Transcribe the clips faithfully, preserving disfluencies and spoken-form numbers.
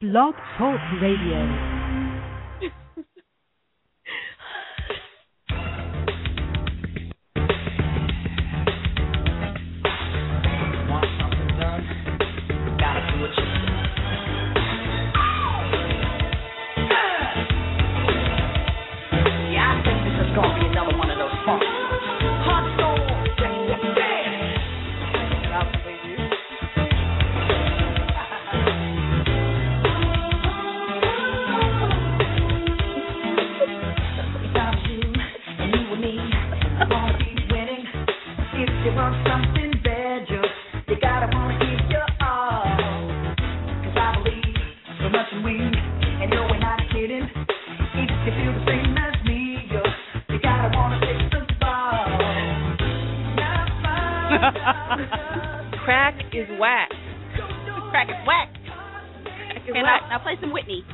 Blog Talk Radio. Crack is whack. Crack is whack. Crack is Okay, whack. now, now play some Whitney.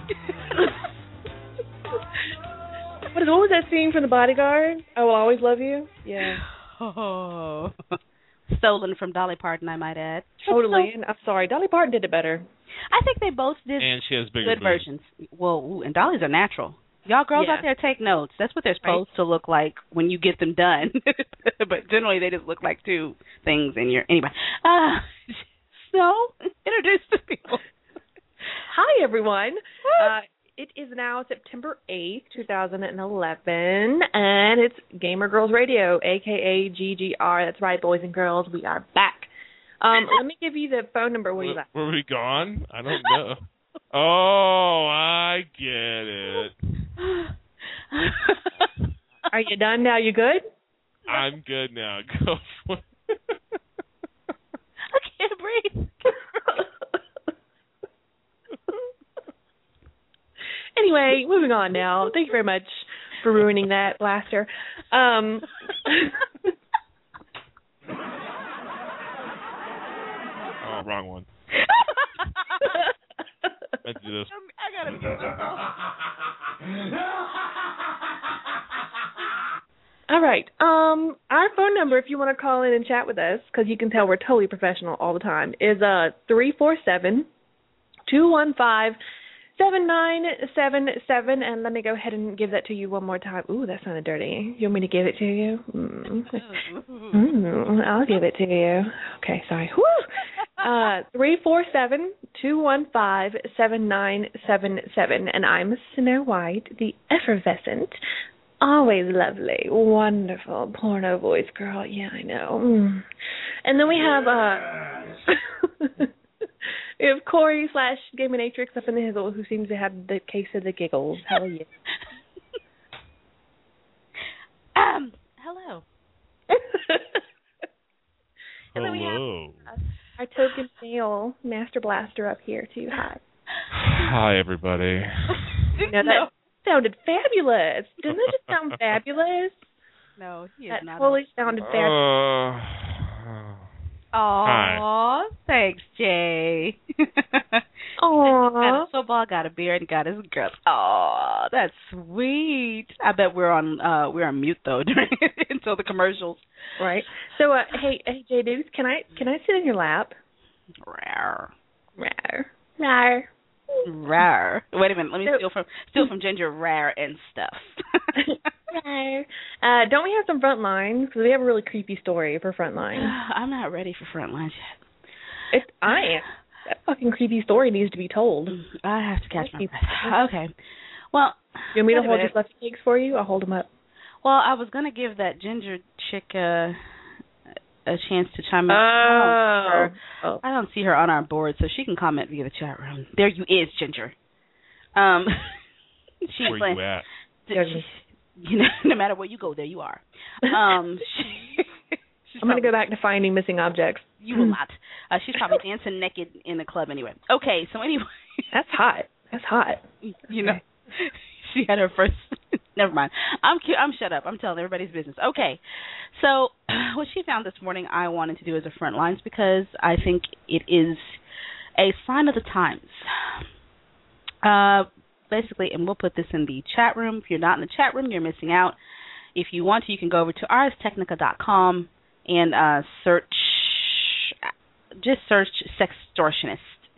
What, is, what was that scene from The Bodyguard? I Will Always Love You? Yeah. Oh. Stolen from Dolly Parton, I might add. Totally. And I'm sorry, Dolly Parton did it better. I think they both did And she has bigger good boobs. versions. Well, ooh, and Dolly's are natural. Y'all girls Yeah. out there take notes. That's what they're supposed to look like when you get them done. But generally they just look like two things in your... Anyway. Uh, so, introduce the people. Hi, everyone. Uh, it is now September eighth, twenty eleven, and it's Gamer Girls Radio, a k a. G G R. That's right, boys and girls. We are back. Um, let me give you the phone number. Where you Were, at? were we gone? I don't know. Oh, I get it. Are you done now? You good? I'm good now. Go for it. I can't breathe. Anyway, moving on now. Thank you very much for ruining that blaster. Um, Oh, wrong one. Let's do this. I gotta mute myself. all right. Um, our phone number, if you want to call in and chat with us, because you can tell we're totally professional all the time, is uh three four seven, two one five, seven nine seven seven. And let me go ahead and give that to you one more time. Ooh, that sounded dirty. You want me to give it to you? Mm. Mm, I'll give it to you. Okay, sorry. Woo! Uh, three four seven, two one five, seven nine seven seven. And I'm Snow White, the effervescent, always lovely, wonderful porno voice girl. Yeah, I know. Mm. And then we have uh, we have Corey slash Gaminatrix up in the hizzle, who seems to have the case of the giggles. How are you? Um, hello. And then we have Hello. uh, our token male Master Blaster up here too. Hi. Hi, everybody. You know, that sounded fabulous. Doesn't it just sound fabulous? No, he is That not. totally sounded fabulous. Uh, Aw, thanks, Jay. Aww. Got a football, got a beard, and got his girl. Aw, that's sweet. I bet we're on uh we're on mute though during until the commercials. Right. So, uh, hey, hey, J Deuce, can I can I sit in your lap? Rawr. Rawr. Rawr. Rawr. Wait a minute, let me So- steal from steal from Ginger Rawr and stuff. Rawr. Uh, don't we have some front lines? Because we have a really creepy story for front lines. I'm not ready for front lines yet. It, I am. That fucking creepy story needs to be told. I have to catch my breath. Okay. Well, You want me to wait a hold minute. your left cheeks for you? I'll hold them up. Well, I was gonna give that ginger chick uh, a chance to chime in. Oh. I, don't see her. Oh. I don't see her on our board, so she can comment via the chat room. There you is, Ginger. Um, she's where like, you at? she, you know, no matter where you go, there you are. Um, she, she's I'm going to probably- go back to finding missing objects. You will not. Uh, she's probably dancing naked in the club anyway. Okay, so anyway. That's hot. That's hot. You know, she had her first. Never mind. I'm cu- I'm shut up. I'm telling everybody's business. Okay, so what she found this morning, I wanted to do as a front lines because I think it is a sign of the times. Uh, basically, and we'll put this in the chat room. If you're not in the chat room, you're missing out. If you want to, you can go over to ars technica dot com and uh, search, just search sextortionist,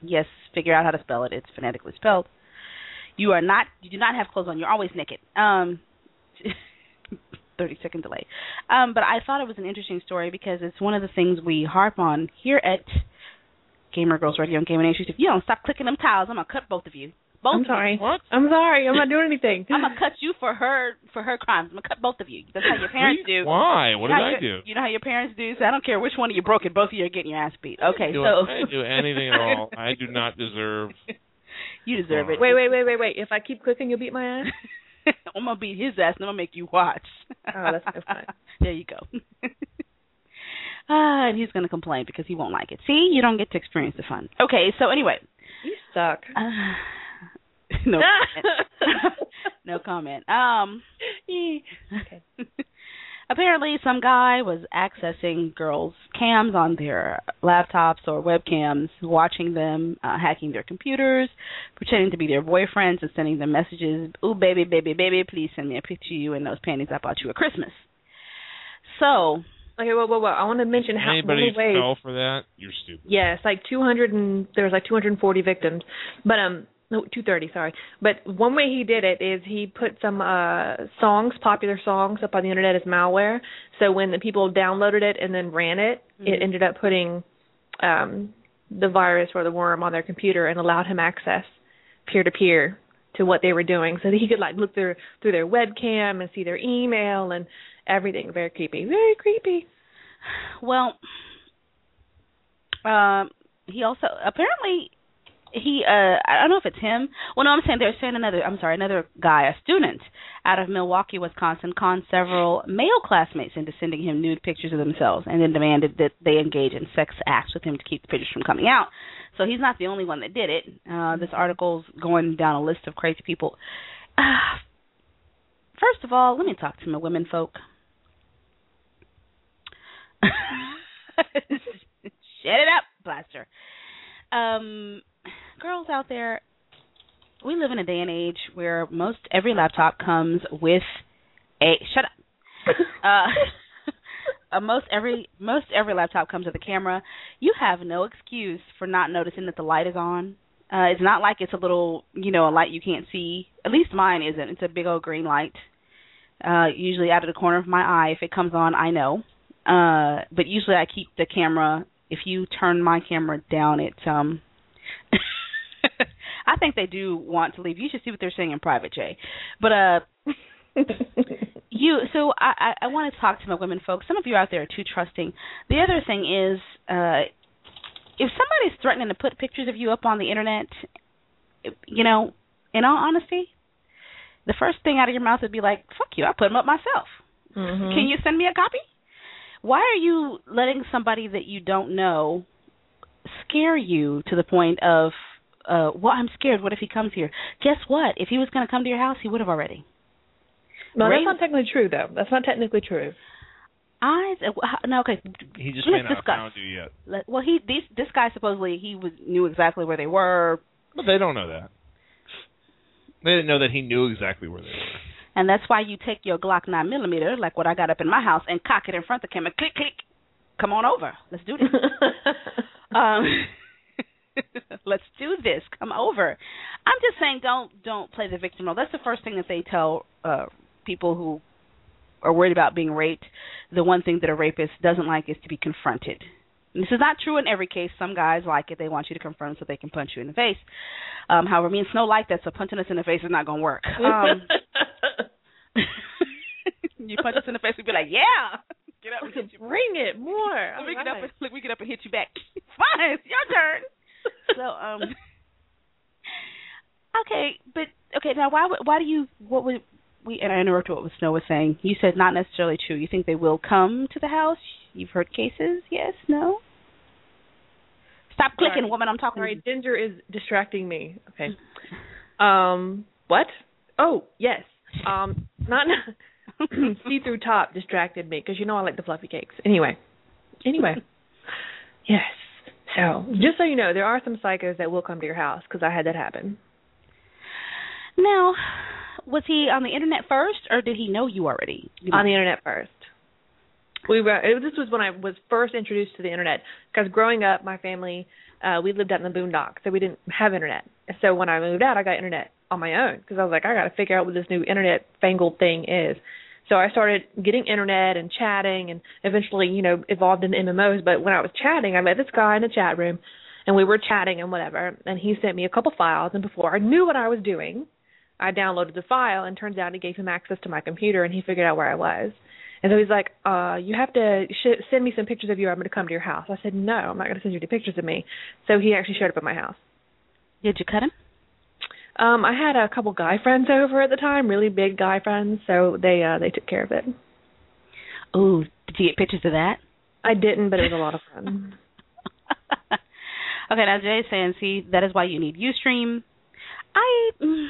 yes, figure out how to spell it. It's phonetically spelled. You are not, you do not have clothes on. You're always naked. Um, thirty second delay. Um, but I thought it was an interesting story because it's one of the things we harp on here at Gamer Girls Radio and Gamer Nation. If you don't stop clicking them tiles, I'm gonna cut both of you. Both I'm sorry. What? I'm sorry. I'm not doing anything. I'm gonna cut you for her for her crimes. I'm gonna cut both of you. That's how your parents do. Why? What you did I your, do? You know how your parents do. So I don't care which one of you broke it. Both of you are getting your ass beat. Okay, I do, so I didn't do anything at all. I do not deserve. You deserve it. Wait, wait, wait, wait, wait. If I keep clicking, you'll beat my ass? I'm going to beat his ass and I'm going to make you watch. Oh, that's no fun. There you go. Ah, and he's going to complain because he won't like it. See, you don't get to experience the fun. Okay, so anyway. You suck. Uh, no comment. No comment. Um, okay. Apparently, some guy was accessing girls' cams on their laptops or webcams, watching them, uh, hacking their computers, pretending to be their boyfriends and sending them messages, ooh, baby, baby, baby, please send me a picture of you in those panties I bought you at Christmas. So... Okay, well, well, well, I want to mention how anybody many ways. fell for that? You're stupid. Yeah, it's like two hundred and there was like two hundred forty victims, but um, no, two thirty, sorry. But one way he did it is he put some uh songs, popular songs, up on the internet as malware. So when the people downloaded it and then ran it, mm-hmm. it ended up putting um the virus or the worm on their computer and allowed him access peer to peer to what they were doing, so that he could like look through through their webcam and see their email and everything. Very creepy. Very creepy. Well, um, he also apparently he uh I don't know if it's him. Well, no, I'm saying they're saying another. I'm sorry, another guy, a student out of Milwaukee, Wisconsin, conned several male classmates into sending him nude pictures of themselves, and then demanded that they engage in sex acts with him to keep the pictures from coming out. So he's not the only one that did it. Uh, this article's going down a list of crazy people. Uh, first of all, let me talk to my women folk. Shut it up, Blaster. Um, girls out there, we live in a day and age where most every laptop comes with a shut up. uh, uh, most every most every laptop comes with a camera. You have no excuse for not noticing that the light is on. Uh, it's not like it's a little, you know, a light you can't see. At least mine isn't. It's a big old green light. Uh, usually out of the corner of my eye. If it comes on, I know. Uh, but usually I keep the camera. If you turn my camera down, it's um. I think they do want to leave. You should see what they're saying in private, Jay. But uh, you. So I, I, I want to talk to my women folks. Some of you out there are too trusting. The other thing is, uh, if somebody's threatening to put pictures of you up on the internet, you know, in all honesty, the first thing out of your mouth would be like, "Fuck you! I put them up myself. Mm-hmm. Can you send me a copy?" Why are you letting somebody that you don't know scare you to the point of, uh, well, I'm scared. What if he comes here? Guess what? If he was going to come to your house, he would have already. No, Raise, that's not technically true, though. That's not technically true. I no, okay. He just may not have found you yet. Let, well, he these, this guy supposedly he was, knew exactly where they were. But they don't know that. They didn't know that he knew exactly where they were. And that's why you take your Glock nine millimeter, like what I got up in my house, and cock it in front of the camera. Click, click. Come on over. Let's do this. um, let's do this. Come over. I'm just saying, don't don't play the victim role. That's the first thing that they tell uh, people who are worried about being raped. The one thing that a rapist doesn't like is to be confronted. And this is not true in every case. Some guys like it. They want you to confront them so they can punch you in the face. Um, however, me and Snow like that, so punching us in the face is not going to work. Um, you punch us in the face, we'd be like, yeah. Get up and hit you. Bring it more. Look, we, right. get up and, look, we get up and hit you back. Fine, it's your turn. So, um, okay, but, okay, now why why do you, what would, we, and I interrupted what Snow was saying. You said not necessarily true. You think they will come to the house? You've heard cases? Yes? No? Stop Sorry. clicking, woman. I'm talking Sorry, to you. Ginger is distracting me. Okay. Um, what? Oh, yes. Um, not see-through top distracted me because you know I like the fluffy cakes. Anyway. Anyway. Yes. So, just so you know, there are some psychos that will come to your house because I had that happen. Now, was he on the internet first or did he know you already? You know? On the internet first. We were. It, this was when I was first introduced to the internet. Because growing up, my family, uh, we lived out in the boondocks, so we didn't have internet. So when I moved out, I got internet on my own because I was like, I got to figure out what this new internet fangled thing is. So I started getting internet and chatting, and eventually, you know, evolved into M M Os. But when I was chatting, I met this guy in the chat room, and we were chatting and whatever. And he sent me a couple files, and before I knew what I was doing, I downloaded the file, and turns out it gave him access to my computer, and he figured out where I was. And so he's like, uh, you have to sh- send me some pictures of you. I'm going to come to your house. I said, no, I'm not going to send you any pictures of me. So he actually showed up at my house. Did you cut him? Um, I had a couple guy friends over at the time, really big guy friends, so they uh, they took care of it. Ooh, did you get pictures of that? I didn't, but it was a lot of fun. Okay, now Jay's saying, see, that is why you need Ustream. I... Mm,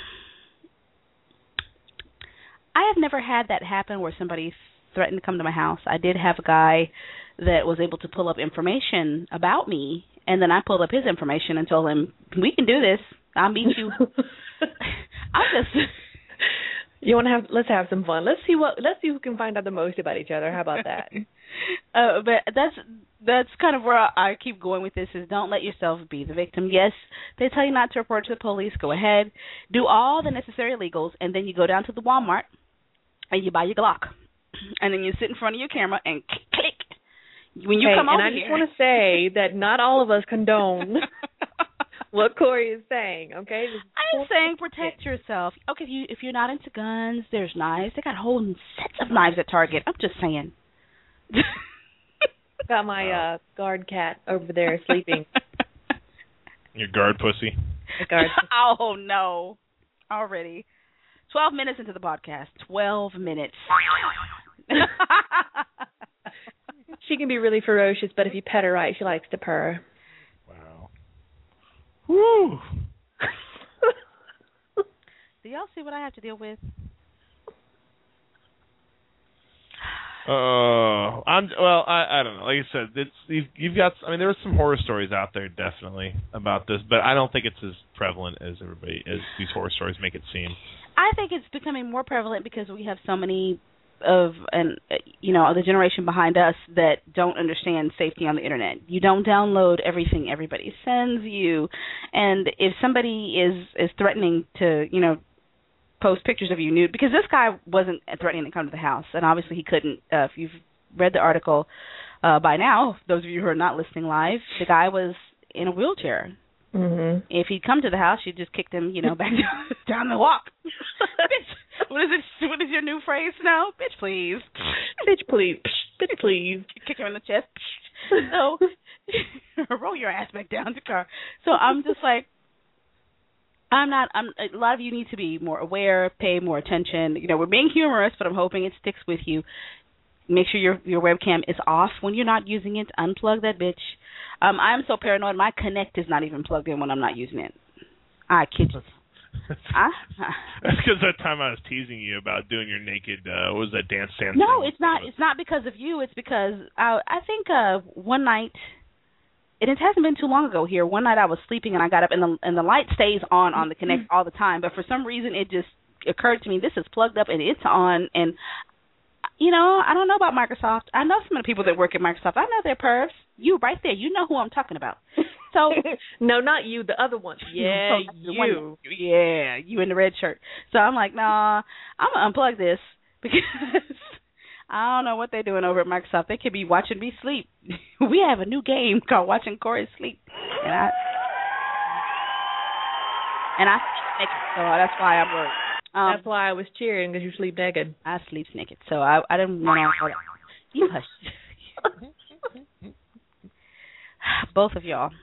I have never had that happen where somebody threatened to come to my house. I did have a guy that was able to pull up information about me, and then I pulled up his information and told him, we can do this. I'll meet you. I'm just... You want to have? Let's have some fun. Let's see what. Let's see who can find out the most about each other. How about that? uh, but that's that's kind of where I keep going with this. Is don't let yourself be the victim. Yes, they tell you not to report to the police. Go ahead, do all the necessary legals, and then you go down to the Walmart and you buy your Glock, and then you sit in front of your camera and click. When you hey, come and over I just here, want to say that not all of us condone what Corey is saying, okay? I'm saying protect yourself. Okay, if you if you're not into guns, there's knives. They got whole sets of knives at Target. I'm just saying. Got my uh, guard cat over there sleeping. Your guard pussy. The guard. Oh no! Already, twelve minutes into the podcast. Twelve minutes. She can be really ferocious, but if you pet her right, she likes to purr. Woo! Do y'all see what I have to deal with? Uh, I'm well. I I don't know. Like I said, it's you've, you've got. I mean, there are some horror stories out there definitely about this, but I don't think it's as prevalent as everybody as these horror stories make it seem. I think it's becoming more prevalent because we have so many of and you know the generation behind us that don't understand safety on the internet. You don't download everything everybody sends you, and if somebody is is threatening to you know post pictures of you nude, because this guy wasn't threatening to come to the house, and obviously he couldn't. Uh, if you've read the article uh, by now, those of you who are not listening live, the guy was in a wheelchair. Mm-hmm. If he'd come to the house, you just kicked him, you know, back down the walk. Bitch, what is it? What is your new phrase now? Bitch, please. Bitch, please. Bitch, please. Kick him in the chest. So roll your ass back down the car. So I'm just like, I'm not. I'm. A lot of you need to be more aware, pay more attention. You know, we're being humorous, but I'm hoping it sticks with you. Make sure your your webcam is off when you're not using it. Unplug that bitch. Um, I'm so paranoid. My Connect is not even plugged in when I'm not using it. I kid you. I, That's because that time I was teasing you about doing your naked. Uh, what was that dance dance? No, it's not. It's not because of you. It's because I I think uh, one night, and it hasn't been too long ago here. One night I was sleeping and I got up and the and the light stays on on the Connect all the time. But for some reason it just occurred to me this is plugged up and it's on and. You know, I don't know about Microsoft. I know some of the people that work at Microsoft. I know they're pervs. You right there. You know who I'm talking about. So no, not you. The other one. Yeah, you. One, yeah, you in the red shirt. So I'm like, nah, I'm going to unplug this because I don't know what they're doing over at Microsoft. They could be watching me sleep. We have a new game called Watching Corey Sleep. And I, and I sleep naked, so that's why I'm worried. Um, That's why I was cheering, because you sleep naked. I sleep naked, so I I didn't want to. You hush. Both of y'all.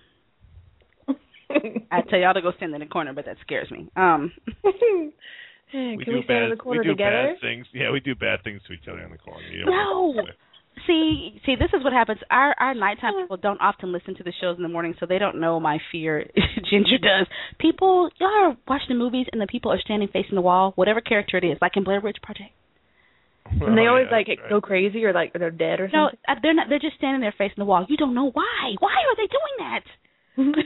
I tell y'all to go stand in the corner, but that scares me. Um, hey, we can do we stand bad, in the corner we do together? bad things. Yeah, we do bad things to each other in the corner. You no. See, see, this is what happens. Our our nighttime people don't often listen to the shows in the morning, so they don't know my fear. Ginger does. People, y'all are watching the movies, and the people are standing facing the wall, whatever character it is, like in Blair Witch Project. And they oh, always yeah, like right. go crazy or like they're dead or No, something. uh, they're not. They're just standing there facing the wall. You don't know why. Why are they doing that?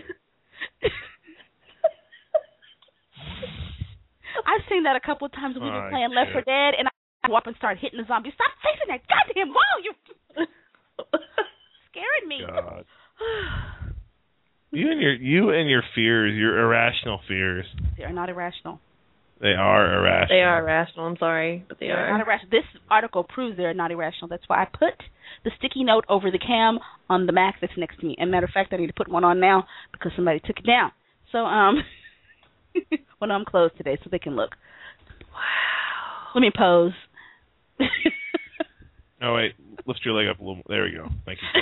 I've seen that a couple of times when we've been Oh, playing Left four shit. Dead, and I go up and start hitting the zombies. Stop facing that goddamn wall, you. me. God. You and your you and your fears, your irrational fears. They are not irrational. They are irrational. They are irrational. I'm sorry, but they They're are not irrational. This article proves they're not irrational. That's why I put the sticky note over the cam on the Mac that's next to me. And matter of fact, I need to put one on now because somebody took it down. So um, when I'm closed today, so they can look. Wow. Let me pose. Oh wait, lift your leg up a little more. There we go. Thank you.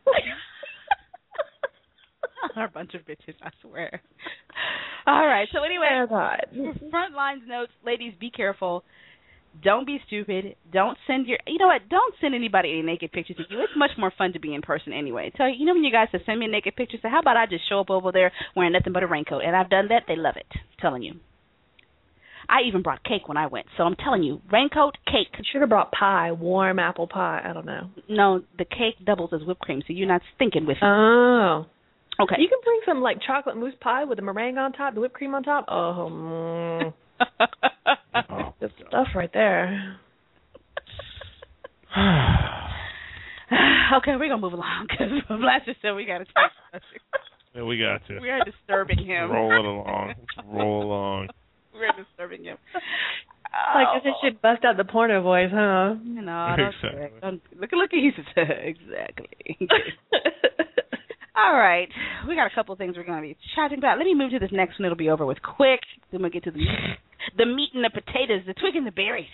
Are a bunch of bitches, I swear. All right. So anyway, oh, God. front lines notes, ladies, be careful. Don't be stupid. Don't send your. You know what? Don't send anybody any naked pictures of you. It's much more fun to be in person anyway. So you know when you guys say send me a naked picture, say how about I just show up over there wearing nothing but a raincoat? And I've done that. They love it. I'm telling you. I even brought cake when I went. So I'm telling you, raincoat, cake. You should have brought pie, warm apple pie. I don't know. No, the cake doubles as whipped cream, so you're not stinking with it. Oh. Okay. You can bring some like chocolate mousse pie with the meringue on top, the whipped cream on top. Oh, mm. Oh, good stuff right there. Okay, we're gonna move along because Blaster said we gotta take. Yeah, we got to. We are disturbing him. Roll it along. Roll along. We're disturbing him. Like I just should bust out the porno voice, huh? No, don't, Exactly. don't look. Look at he's exactly. All right, we got a couple of things we're going to be chatting about. Let me move to this next one. It'll be over with quick. Then we'll get to the meat, the meat and the potatoes, the twig and the berries.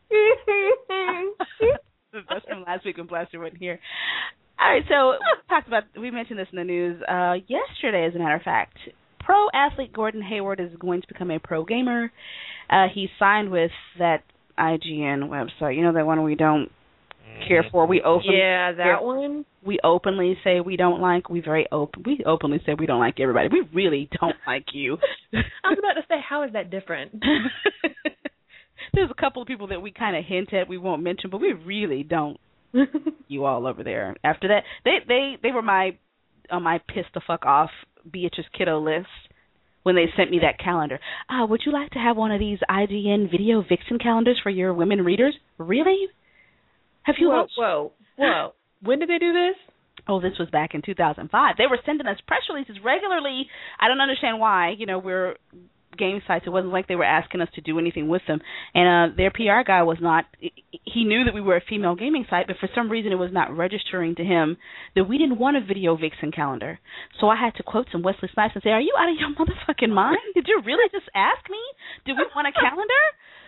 That's from last week when Blaster wasn't here. All right, so we talked about. We mentioned this in the news uh, yesterday, as a matter of fact. Pro athlete Gordon Hayward is going to become a pro gamer. Uh, he signed with that I G N website. You know, that one we don't care for. We open. Yeah, that one. We openly say we don't like. We very open. We openly say we don't like everybody. We really don't like you. I was about to say, how is that different? There's a couple of people that we kind of hint at. We won't mention, but we really don't. You all over there. After that, they they they were my on my piss the fuck off Beatrice Kiddo list when they sent me that calendar. Ah, uh, would you like to have one of these I G N Video Vixen calendars for your women readers? Really? Have you whoa, watched? Whoa, whoa. When did they do this? Oh, this was back in two thousand five. They were sending us press releases regularly. I don't understand why. You know, we're game sites. It wasn't like they were asking us to do anything with them. And uh, their P R guy was not, he knew that we were a female gaming site, but for some reason it was not registering to him that we didn't want a Video Vixen calendar. So I had to quote some Wesley Snipes and say, are you out of your motherfucking mind? Did you really just ask me? Do we want a calendar?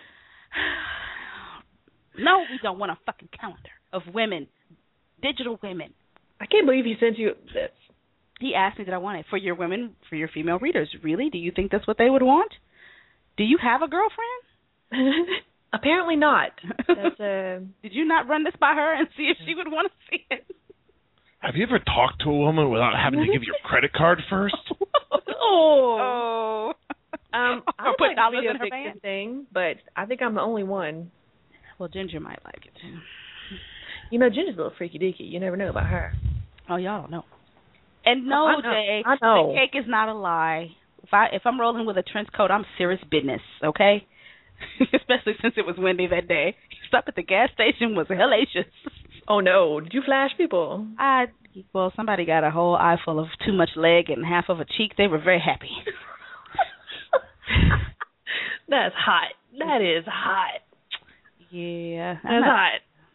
No, we don't want a fucking calendar of women, digital women. I can't believe he sent you this. He asked me, did I want it for your women, for your female readers? Really? Do you think that's what they would want? Do you have a girlfriend? Apparently not. That's, uh... Did you not run this by her and see if she would want to see it? Have you ever talked to a woman without having to give your credit card first? Oh. Um, I or put like dollars Video in her Vixen band? thing, but I think I'm the only one. Well, Ginger might like it too. You know, Ginger's a little freaky deaky. You never know about her. Oh, y'all don't know. And no, I know. Jay, I know. the cake is not a lie. If I if I'm rolling with a trench coat, I'm serious business, okay? Especially since it was windy that day. Stop at the gas station was hellacious. Oh no! Did you flash people? I well, somebody got a whole eye full of too much leg and half of a cheek. They were very happy. That's hot. That is hot. Yeah, that's hot.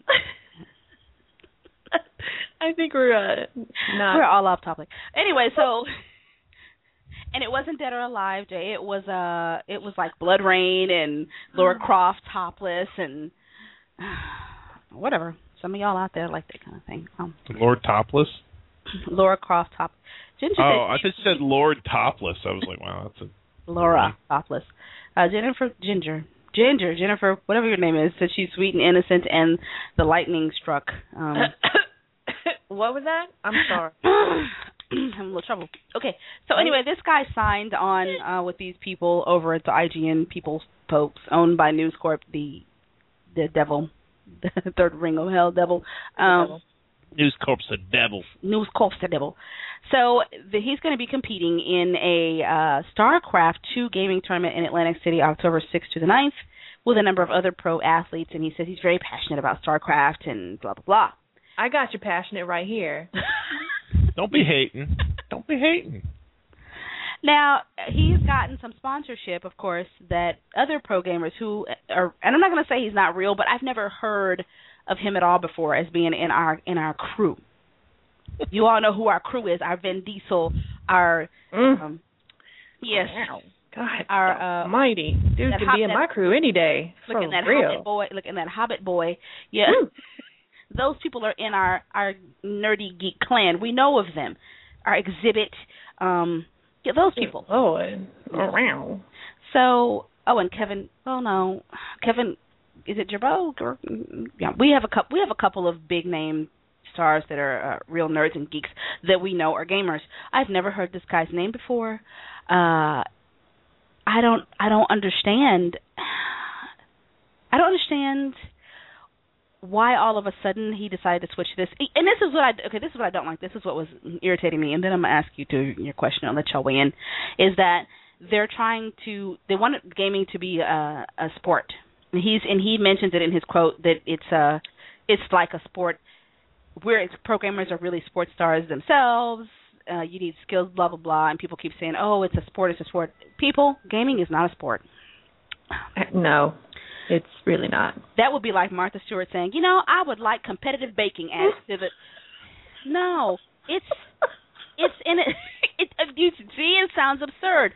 I think we're uh, not. We're all off topic. Anyway, so and it wasn't Dead or Alive, Jay. It was uh, it was like Blood Rain and Laura Croft topless and uh, whatever. Some of y'all out there like that kind of thing. Um, Lord Topless. Laura Croft top. Ginger oh, I just said Lord Topless. I was like, wow, that's a Laura topless. Uh, Jennifer Ginger. Ginger, Jennifer, whatever your name is, said she's sweet and innocent, and the lightning struck. Um, what was that? I'm sorry. I'm having a little trouble. Okay, so anyway, this guy signed on uh, with these people over at the I G N People's Popes, owned by News Corp, the the devil, the third ring of hell devil. Um, News Corp's the devil. News Corp's the devil. So the, he's going to be competing in a uh, StarCraft two gaming tournament in Atlantic City, October sixth to the ninth, with a number of other pro athletes. And he says he's very passionate about StarCraft and blah, blah, blah. I got you passionate right here. Don't be hating. Don't be hating. Now, he's gotten some sponsorship, of course, that other pro gamers who are, and I'm not going to say he's not real, but I've never heard of him at all before as being in our in our crew. You all know who our crew is, our Vin Diesel, our, mm. um, yes. Wow. God, our uh, mighty dude could be in my crew any day. Look at that real. Hobbit boy. Look at that Hobbit boy. Yeah, those people are in our, our nerdy geek clan. We know of them. Our Exhibit, um, yeah, those people. Oh, wow. So, oh, and Kevin. Oh no, Kevin. Is it Gerbeau? Yeah, we have a couple. We have a couple of big name stars that are uh, real nerds and geeks that we know are gamers. I've never heard this guy's name before. Uh, I don't. I don't understand. I don't understand why all of a sudden he decided to switch this. And this is what I. Okay, this is what I don't like. This is what was irritating me. And then I'm gonna ask you to your question. I'll let y'all weigh in. Is that they're trying to. They want gaming to be a, a sport. And he's and he mentions it in his quote that it's a. It's like a sport. Where programmers are really sports stars themselves. Uh, you need skills, blah, blah, blah. And people keep saying, oh, it's a sport, it's a sport. People, gaming is not a sport. No, it's really not. That would be like Martha Stewart saying, you know, I would like competitive baking added to the... No, it's... It's in it. it you see, it sounds absurd.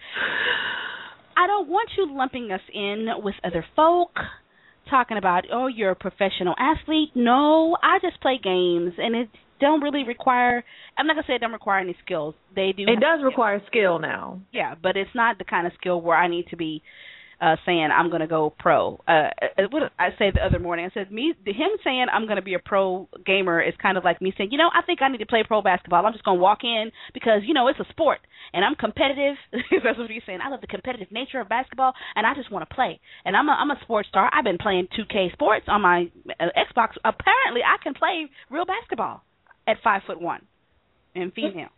I don't want you lumping us in with other folk. Talking about, oh, you're a professional athlete. No, I just play games, and it don't really require, I'm not going to say it don't require any skills. They do. It does require skill now. Yeah, but it's not the kind of skill where I need to be uh, saying I'm going to go pro. Uh, what I said the other morning, I said, me, him saying I'm going to be a pro gamer is kind of like me saying, you know, I think I need to play pro basketball. I'm just going to walk in because, you know, it's a sport, and I'm competitive. That's what he's saying. I love the competitive nature of basketball, and I just want to play. And I'm a, I'm a sports star. I've been playing two K Sports on my uh, Xbox. Apparently, I can play real basketball at five foot one and female.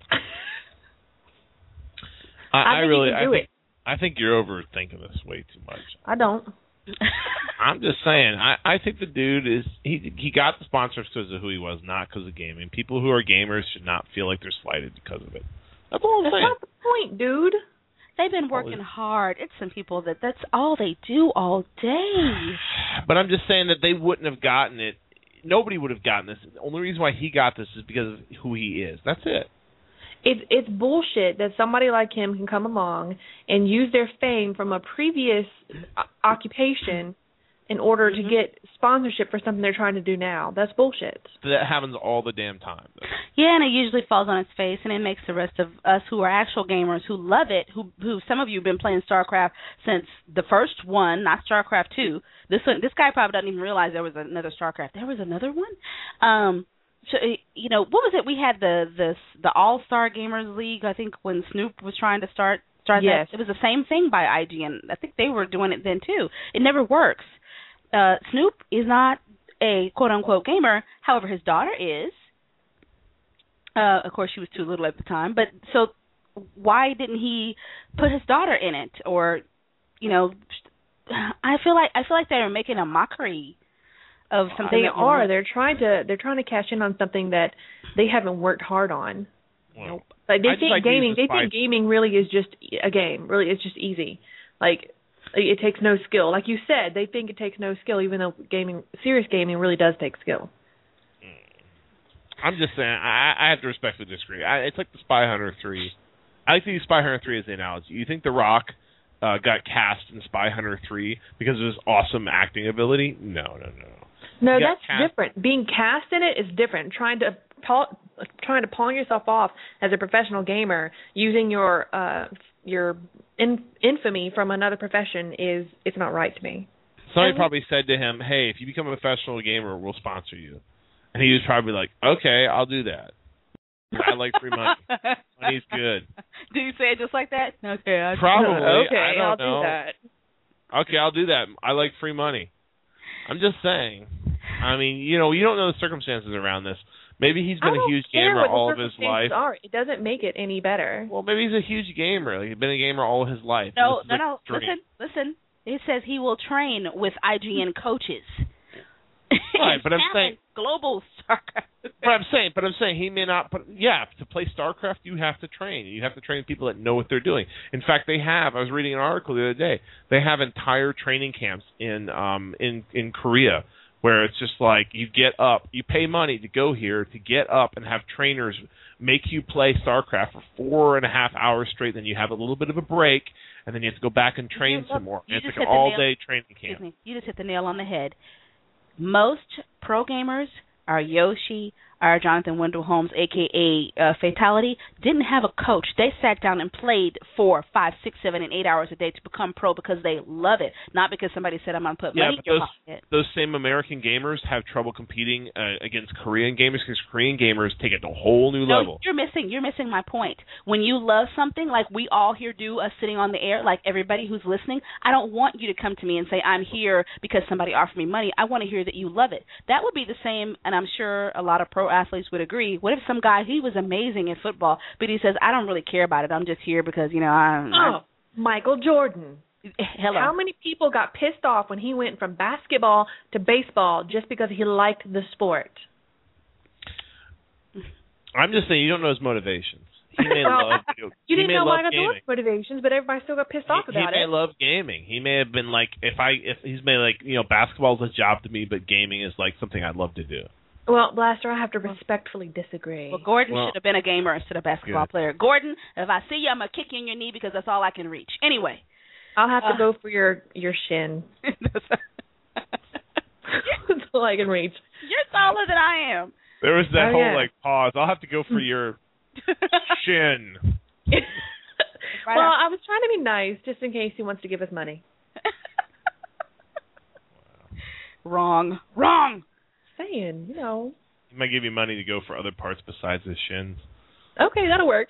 I, I, I really, I think, it. I think you're overthinking this way too much. I don't. I'm just saying. I, I think the dude is he he got the sponsors because of who he was, not because of gaming. People who are gamers should not feel like they're slighted because of it. That's all I'm that's saying. That's not the point, dude. They've been working hard. It's some people that that's all they do all day. But I'm just saying that they wouldn't have gotten it. Nobody would have gotten this. The only reason why he got this is because of who he is. That's it. It's it's bullshit that somebody like him can come along and use their fame from a previous occupation in order mm-hmm. to get sponsorship for something they're trying to do now. That's bullshit. That happens all the damn time. Though. Yeah, and it usually falls on its face, and it makes the rest of us who are actual gamers who love it, who who some of you have been playing StarCraft since the first one, not StarCraft two. This one, this guy probably doesn't even realize there was another StarCraft. There was another one. Um, so you know, what was it? We had the the the All Star Gamers League. I think when Snoop was trying to start start yes. that, it was the same thing by I G N. I think they were doing it then too. It never works. Uh, Snoop is not a quote-unquote gamer. However, his daughter is. Uh, of course, she was too little at the time. But so why didn't he put his daughter in it? Or, you know, I feel like I feel like they're making a mockery of something. They that are. They're trying to. They're trying to cash in on something that they haven't worked hard on. Well, like they I think like gaming. They spy- think gaming really is just a game. Really, it's just easy. Like. It takes no skill. Like you said, they think it takes no skill, even though gaming, serious gaming really does take skill. I'm just saying, I, I have to respectfully disagree. I, it's like the Spy Hunter three. I like to use Spy Hunter three as the analogy. You think The Rock uh, got cast in Spy Hunter three because of his awesome acting ability? No, no, no. No, He that's cast- different. Being cast in it is different. Trying to paw- trying to pawn yourself off as a professional gamer using your uh, your in- infamy from another profession is it's not right to me. Somebody And- probably said to him, "Hey, if you become a professional gamer, we'll sponsor you," and he was probably like, "Okay, I'll do that. I like free money. Money's good." Do you say it just like that? Okay, I Probably. okay, I don't I'll know. do that. Okay, I'll do that. I like free money. I'm just saying. I mean, you know, you don't know the circumstances around this. Maybe he's been I a huge don't care gamer what the all of his life. circumstances are. It doesn't make it any better. Well, maybe he's a huge gamer. Like, he's been a gamer all of his life. No, This is no, a no. dream. Listen, listen. It says he will train with I G N coaches. Right, but I'm saying global StarCraft. But I'm saying, but I'm saying he may not. But yeah, to play StarCraft, you have to train. You have to train people that know what they're doing. In fact, they have. I was reading an article the other day. They have entire training camps in um in in Korea where it's just like you get up, you pay money to go here to get up and have trainers make you play StarCraft for four and a half hours straight. Then you have a little bit of a break, and then you have to go back and train some more. And it's like an all-day training camp. Excuse me. You just hit the nail on the head. Most pro gamers, our Yoshi, our Jonathan Wendell Holmes, a k a. Uh, Fatality, didn't have a coach. They sat down and played four, five, six, seven, and eight hours a day to become pro because they love it, not because somebody said, I'm going to put yeah, money but in your those, pocket. those same American gamers have trouble competing uh, against Korean gamers because Korean gamers take it to a whole new no, level. You're missing, you're missing my point. When you love something, like we all here do, us sitting on the air, like everybody who's listening, I don't want you to come to me and say, I'm here because somebody offered me money. I want to hear that you love it. That would be the same, and I'm sure a lot of pro athletes would agree. What if some guy, he was amazing at football, but he says, I don't really care about it. I'm just here because, you know, I'm... Oh, I'm Michael Jordan. Hello. How many people got pissed off when he went from basketball to baseball just because he liked the sport? I'm just saying you don't know his motivations. He may Well, love you he didn't may know love Michael gaming. Jordan's motivations, but everybody still got pissed off he, about he may it. love gaming. He may have been like, if I, if he's may like, you know, basketball's a job to me, but gaming is like something I'd love to do. Well, Blaster, I have to respectfully disagree. Well, Gordon Well, should have been a gamer instead of a basketball good. player. Gordon, if I see you, I'm going to kick you in your knee because that's all I can reach. Anyway. I'll have to Uh, go for your your shin. That's all I can reach. You're taller than I am. There was that Oh, whole yeah. like pause. I'll have to go for your shin. Right Well, on. I was trying to be nice just in case he wants to give us money. Wrong. Wrong. Saying, you know. He might give you money to go for other parts besides his shins. Okay, that'll work.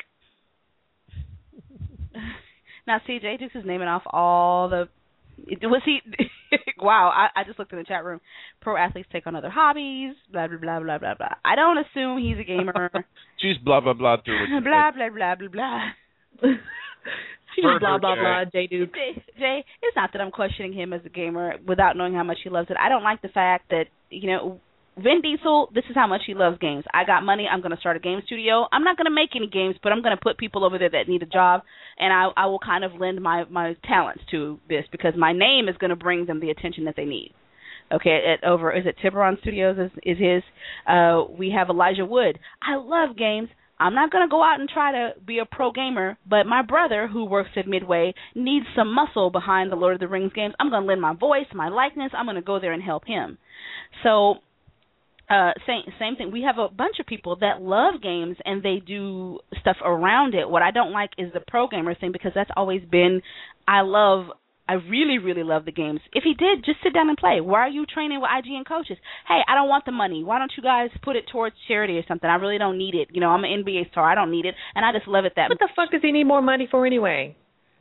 Now, C J Dukes is naming off all the. Was he? Wow, I, I just looked in the chat room. Pro athletes take on other hobbies. Blah blah blah blah blah blah. I don't assume he's a gamer. She's blah blah blah through what you blah said. blah blah blah blah. She Heard just blah her, blah Jay. blah, J Duke. Jay, Jay, it's not that I'm questioning him as a gamer without knowing how much he loves it. I don't like the fact that, you know, Vin Diesel, this is how much he loves games. I got money. I'm going to start a game studio. I'm not going to make any games, but I'm going to put people over there that need a job, and I, I will kind of lend my, my talents to this because my name is going to bring them the attention that they need. Okay, at over, is it Tiburon Studios is, is his? Uh, we have Elijah Wood. I love games. I'm not going to go out and try to be a pro gamer, but my brother, who works at Midway, needs some muscle behind the Lord of the Rings games. I'm going to lend my voice, my likeness. I'm going to go there and help him. So, uh, same, same thing. We have a bunch of people that love games, and they do stuff around it. What I don't like is the pro gamer thing because that's always been, I love I really, really love the games. If he did, just sit down and play. Why are you training with I G N coaches? Hey, I don't want the money. Why don't you guys put it towards charity or something? I really don't need it. You know, I'm an N B A star. I don't need it, and I just love it that What much. the fuck does he need more money for anyway?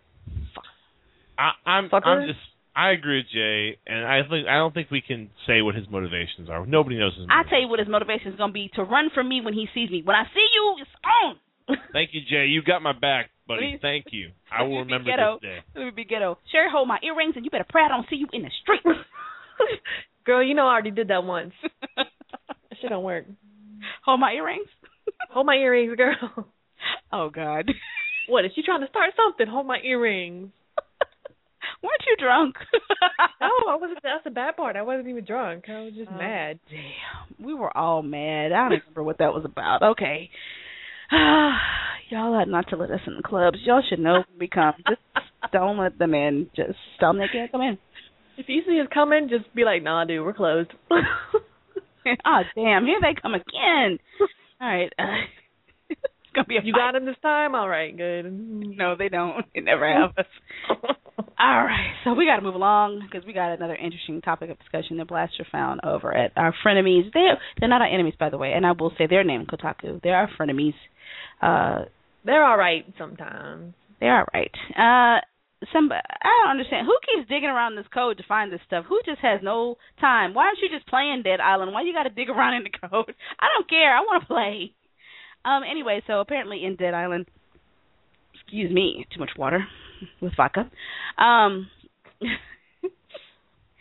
I, I'm, Fucker? I'm just. I agree with Jay, and I think I don't think we can say what his motivations are. Nobody knows his. I Motivations. tell you what his motivation is going to be: to run from me when he sees me. When I see you, it's on. Thank you, Jay. You got my back, buddy. Please. Thank you. I will Let me be remember ghetto. this day. Let me be ghetto. Sherry, hold my earrings, and you better pray I don't see you in the street. Girl, you know I already did that once. That shit don't work. Hold my earrings. Hold my earrings, girl. Oh God. What, is she trying to start something? Hold my earrings. Weren't you drunk? No, I wasn't. That's the bad part. I wasn't even drunk. I was just Oh, mad. Damn. We were all mad. I don't remember what that was about. Okay. Y'all ought not to let us in the clubs. Y'all should know when we come. Just don't let them in. Just tell them they can't come in. If you see us coming, just be like, nah, dude, we're closed. Oh, damn. Here they come again. All right. Uh, it's going to be a You fight. got him this time? All right, good. No, they don't. They never have us. All right, so we got to move along because we got another interesting topic of discussion that Blaster found over at our frenemies. They're, they're not our enemies, by the way, and I will say their name, Kotaku. They're our frenemies. Uh, They're all right sometimes. they're all right. Uh, some, I don't understand. Who keeps digging around this code to find this stuff? Who just has no time? Why aren't you just playing Dead Island? Why you got to dig around in the code? I don't care. I want to play. Um. Anyway, so apparently in Dead Island, excuse me, too much water with vodka. Um,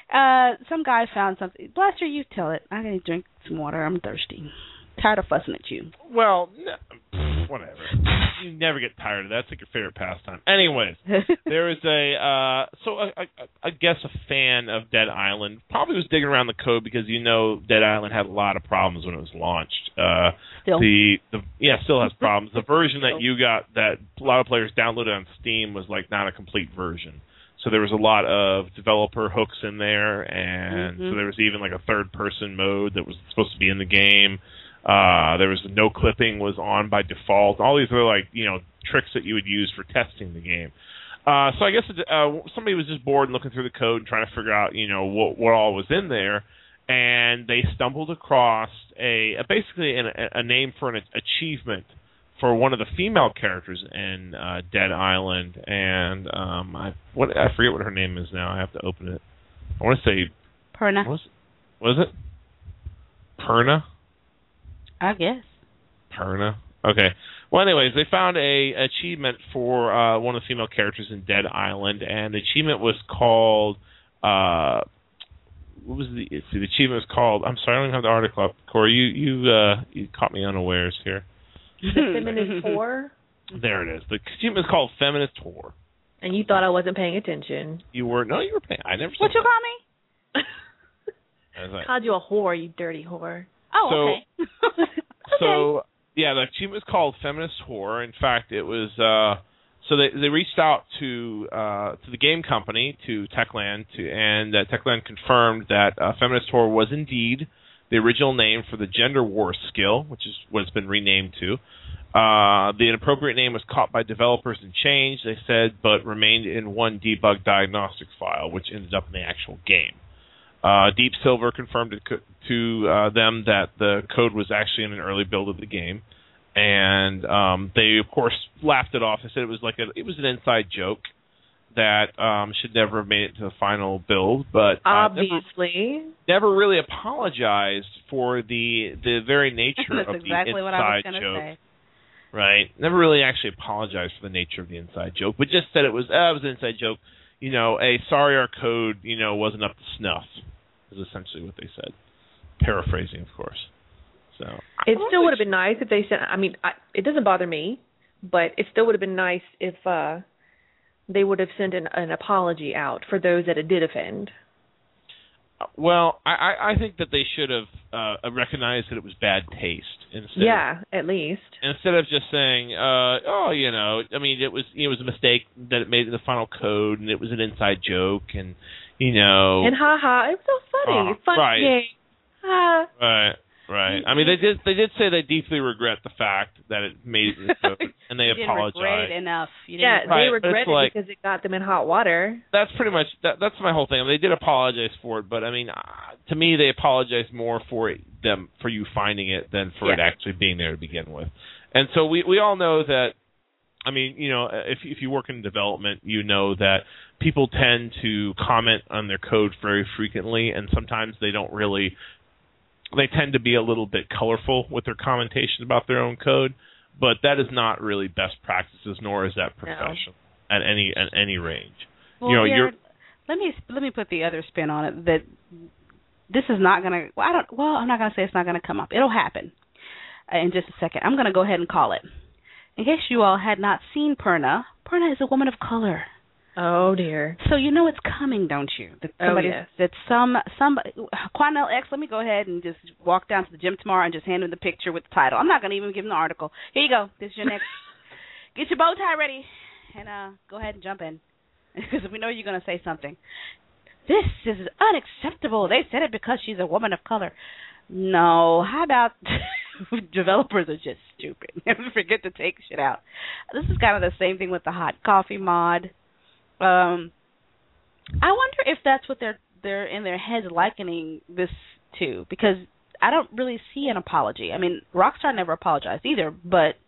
Uh, some guy found something. Blaster, you tell it. I gotta drink some water. I'm thirsty. Tired of fussing at you. Well, no, pff, whatever. You never get tired of that. It's like your favorite pastime. Anyways, there is a uh, so I, I, I guess a fan of Dead Island probably was digging around the code because you know Dead Island had a lot of problems when it was launched. Uh, still, the the yeah, still has problems. The version that you got that a lot of players downloaded on Steam was like not a complete version. So there was a lot of developer hooks in there, and mm-hmm. so there was even like a third-person mode that was supposed to be in the game. Uh, there was no clipping was on by default. All these are like, you know, tricks that you would use for testing the game. Uh, so I guess uh, somebody was just bored and looking through the code and trying to figure out, you know, what, what all was in there, and they stumbled across a, a basically an, a name for an achievement for one of the female characters in uh, Dead Island, and um, I what I forget what her name is now. I have to open it. I want to say Perna. What was it? Was it Perna? I guess. Perna. Okay. Well, anyways, they found a achievement for uh, one of the female characters in Dead Island, and the achievement was called. Uh, what was the? See, the achievement was called. I'm sorry, I don't even have the article up. Corey, you you uh, you caught me unawares here. The Feminist Whore? There it is. The achievement is called Feminist Whore. And you thought I wasn't paying attention. You were no, you were paying. I never. What you call me? I like, called you a whore, you dirty whore. Oh, so, okay. okay. So, yeah, the achievement was called Feminist Whore. In fact, it was, uh, so they they reached out to uh, to the game company, to Techland, to, and uh, Techland confirmed that uh, Feminist Whore was indeed the original name for the Gender War skill, which is what it's been renamed to. Uh, the inappropriate name was caught by developers and changed, they said, but remained in one debug diagnostic file, which ended up in the actual game. Uh, Deep Silver confirmed to, to uh, them that the code was actually in an early build of the game, and um, they of course laughed it off. They said it was like a, it was an inside joke that um, should never have made it to the final build, but uh, obviously never, never really apologized for the the very nature That's of exactly the what I was inside gonna joke. Say. Right? Never really actually apologized for the nature of the inside joke, but just said it was uh, it was an inside joke. You know, a sorry our code, you know, wasn't up to snuff, is essentially what they said. Paraphrasing, of course. So it still would have been nice if they sent. I mean, I, it doesn't bother me, but it still would have been nice if uh, they would have sent an, an apology out for those that it did offend. Well, I, I think that they should have uh, recognized that it was bad taste. Instead yeah, of, at least. Instead of just saying, uh, oh, you know, I mean, it was it was a mistake that it made the final code, and it was an inside joke, and, you know. And ha-ha, it was so funny. Uh, Funny right. game. Ha. Right. Right. I mean, they did. They did say they deeply regret the fact that it made it, and they you apologized. Didn't regret it enough. You yeah, didn't they right, regret it like, because it got them in hot water. That's pretty much that, that's my whole thing. I mean, they did apologize for it, but I mean, uh, to me, they apologized more for it, them for you finding it than for yeah. it actually being there to begin with. And so we we all know that. I mean, you know, if if you work in development, you know that people tend to comment on their code very frequently, and sometimes they don't really. They tend to be a little bit colorful with their commentation about their own code, but that is not really best practices, nor is that professional no. at any at any range. Well, you know, Jared, you're. Let me let me put the other spin on it. That this is not gonna. Well, I don't. Well, I'm not gonna say it's not gonna come up. It'll happen uh, in just a second. I'm gonna go ahead and call it. In case you all had not seen Perna, Perna is a woman of color. Oh dear. So you know it's coming, don't you? That somebody, oh yes. That some somebody Quanell X. Let me go ahead and just walk down to the gym tomorrow and just hand him the picture with the title. I'm not going to even give him the article. Here you go. This is your next. Get your bow tie ready and uh, go ahead and jump in because we know you're going to say something. This is unacceptable. They said it because she's a woman of color. No. How about developers are just stupid. Never forget to take shit out. This is kind of the same thing with the hot coffee mod. Um, I wonder if that's what they're they're in their heads likening this to, because I don't really see an apology. I mean, Rockstar never apologized either, but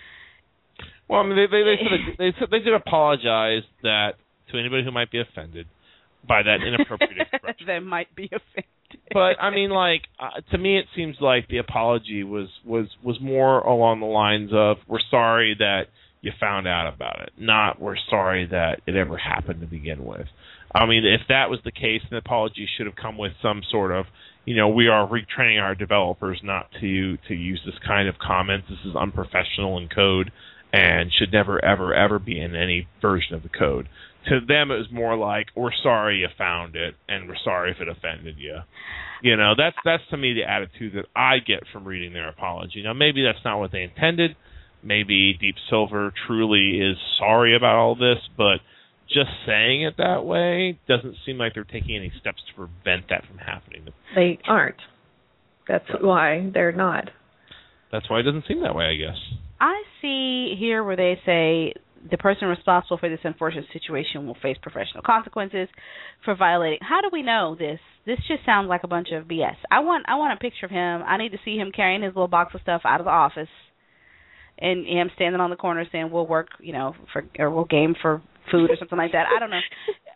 well, I mean, they they they said they, said they did apologize that to anybody who might be offended by that inappropriate expression. They might be offended. But I mean, like uh, to me, it seems like the apology was was was more along the lines of "We're sorry that." You found out about it. Not we're sorry that it ever happened to begin with. I mean, if that was the case, an apology should have come with some sort of, you know, we are retraining our developers not to to use this kind of comments. This is unprofessional in code and should never, ever, ever be in any version of the code. To them, it was more like, we're sorry you found it, and we're sorry if it offended you. You know, that's that's to me the attitude that I get from reading their apology. Now, maybe that's not what they intended. Maybe Deep Silver truly is sorry about all this, but just saying it that way doesn't seem like they're taking any steps to prevent that from happening. They aren't. That's why they're not. That's why it doesn't seem that way, I guess. I see here where they say the person responsible for this unfortunate situation will face professional consequences for violating. How do we know this? This just sounds like a bunch of B S. I want I want a picture of him. I need to see him carrying his little box of stuff out of the office, and him standing on the corner saying, "We'll work, you know, for or we'll game for food or something like that." I don't know.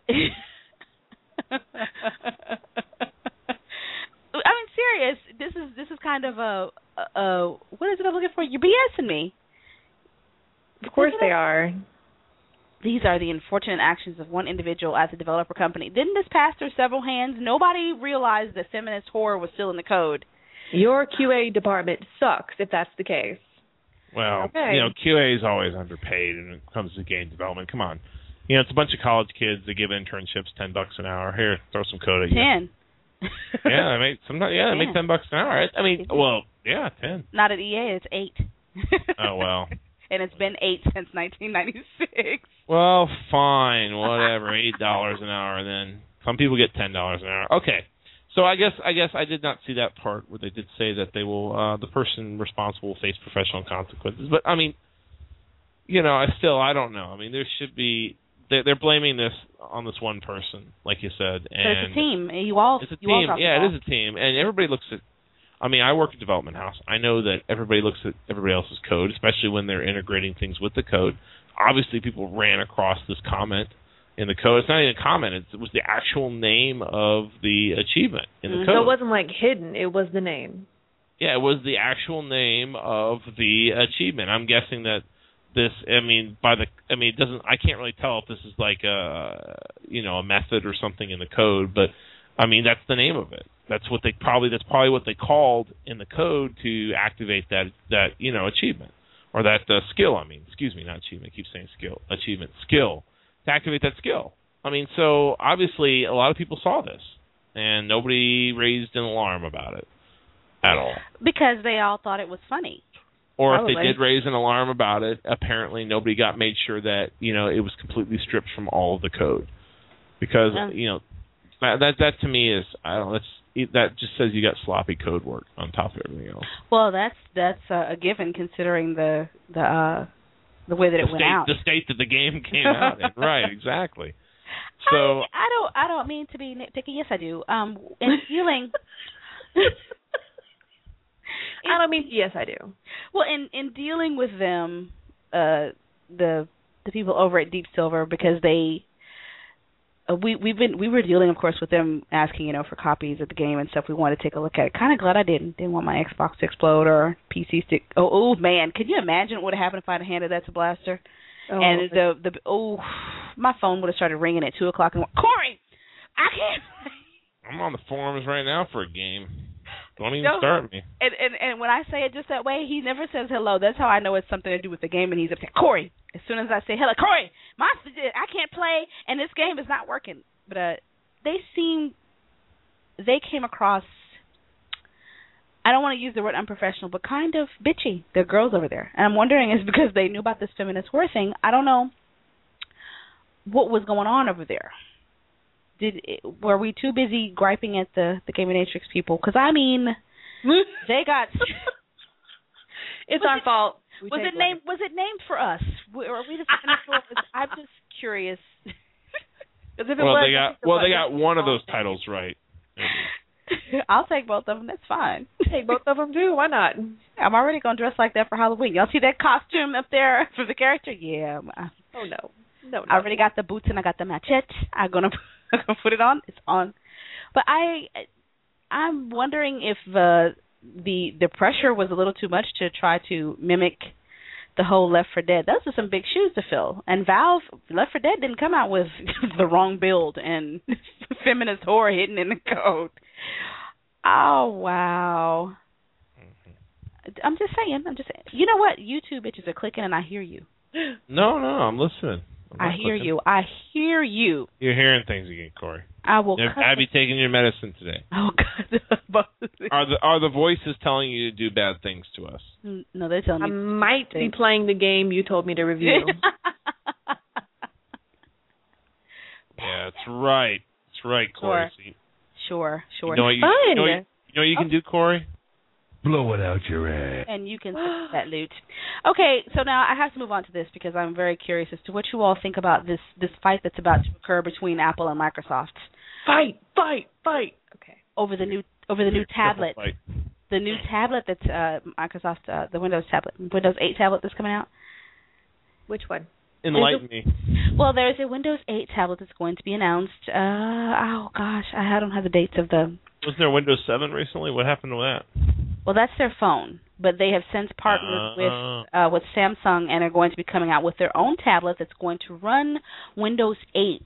I mean, serious. This is this is kind of a, a, a what is it I'm looking for? You're BSing me. Of course they are. These are the unfortunate actions of one individual at the developer company. Didn't this pass through several hands? Nobody realized that feminist horror was still in the code. Your Q A department sucks if that's the case. Well, okay. you know, Q A is always underpaid when it comes to game development. Come on. You know, it's a bunch of college kids that give internships ten bucks an hour. Here, throw some code at you. Ten. yeah, they make sometimes. Yeah, they make ten bucks an hour. Right? I mean, well, yeah, ten. Not at E A. It's eight. Oh well. And it's been eight since nineteen ninety-six. Well, fine, whatever. Eight dollars an hour. Then some people get ten dollars an hour. Okay. So I guess I guess I did not see that part where they did say that they will uh, the person responsible will face professional consequences. But I mean, you know, I still I don't know. I mean, there should be they're, they're blaming this on this one person, like you said, and it's a team. You all it's a you team. all Yeah, it is a team, and everybody looks at. I mean, I work at Development House. I know that everybody looks at everybody else's code, especially when they're integrating things with the code. Obviously, people ran across this comment in the code. It's not even a comment. It's, it was the actual name of the achievement in the Mm-hmm. code. So it wasn't like hidden. It was the name. Yeah, it was the actual name of the achievement. I'm guessing that this. I mean, by the. I mean, it doesn't. I can't really tell if this is like a, you know, a method or something in the code, but I mean, that's the name of it. That's what they probably. That's probably what they called in the code to activate that that you know achievement or that uh, skill. I mean, excuse me, not achievement. I keep saying skill. Achievement, skill to activate that skill. I mean, so obviously a lot of people saw this, and nobody raised an alarm about it at all. Because they all thought it was funny. Or Probably. if they did raise an alarm about it, apparently nobody got made sure that you know it was completely stripped from all of the code, because Yeah. you know that that, that to me is I don't know, that's that just says you got sloppy code work on top of everything else. Well, that's that's uh, a given considering the the uh, the way that the it went state, out. The state that the game came out in. Right, exactly. So I, I don't I don't mean to be nitpicky. Yes, I do. Um, in dealing. I don't mean yes, I do. Well, in in dealing with them, uh, the the people over at Deep Silver, because they. Uh, we we've been we were dealing, of course, with them asking, you know, for copies of the game and stuff. We wanted to take a look at it. Kind of glad I didn't. Didn't want my Xbox to explode or P C stick. Oh, oh man, can you imagine what would have happened if I'd handed that to Blaster? Oh, and the the oh, my phone would have started ringing at two o'clock and went, Corey, I can't. I'm on the forums right now for a game. Don't even No. start me. And, and and when I say it just that way, he never says hello. That's how I know it's something to do with the game. And he's upset. Corey, as soon as I say hello, Corey, my I can't play, and this game is not working. But uh, they seem, they came across. I don't want to use the word unprofessional, but kind of bitchy. They're girls over there, and I'm wondering is because they knew about this feminist horror thing. I don't know what was going on over there. Did were we too busy griping at the the Gaminatrix people? Because I mean, they got. It's was our it, fault. We was take it named? Was it named for us? Or we just? I'm just curious. Because if it Well, was, they got well, they got one of those titles right. I'll take both of them. That's fine. Take both of them too. Why not? I'm already gonna dress like that for Halloween. Y'all see that costume up there for the character? Yeah. Oh no. No, no. I already got the boots and I got the machete. I'm gonna, I'm gonna put it on. It's on. But I, I'm wondering if uh, the the pressure was a little too much to try to mimic the whole Left four Dead. Those are some big shoes to fill. And Valve, Left four Dead didn't come out with the wrong build and feminist horror hidden in the code. Oh, wow. Mm-hmm. I'm just saying. I'm just saying. You know what? You two bitches are clicking, and I hear you. No, no, I'm listening. I'm I hear clicking. you. I hear you. You're hearing things again, Corey. I will. Have you taken your medicine today? Oh God! Are the are the voices telling you to do bad things to us? No, they're telling me. I might be playing the game you told me to review. Yeah, that's right. That's right, Corey. Sure, sure. sure. You know what you, Fun. you know what you, you, know what you can do, Corey? Blow it out your ass. And you can take that loot. Okay, so now I have to move on to this because I'm very curious as to what you all think about this this fight that's about to occur between Apple and Microsoft. Fight, fight, fight. Okay. Over the new over the new tablet, Fight. the new tablet that's uh, Microsoft, uh, the Windows tablet, Windows eight tablet that's coming out. Which one? Enlighten me. Well, there's a Windows eight tablet that's going to be announced. Uh, oh gosh, I don't have the dates of the. Wasn't there Windows seven recently? What happened to that? Well, that's their phone, but they have since partnered Uh, with uh, with Samsung and are going to be coming out with their own tablet that's going to run Windows eight.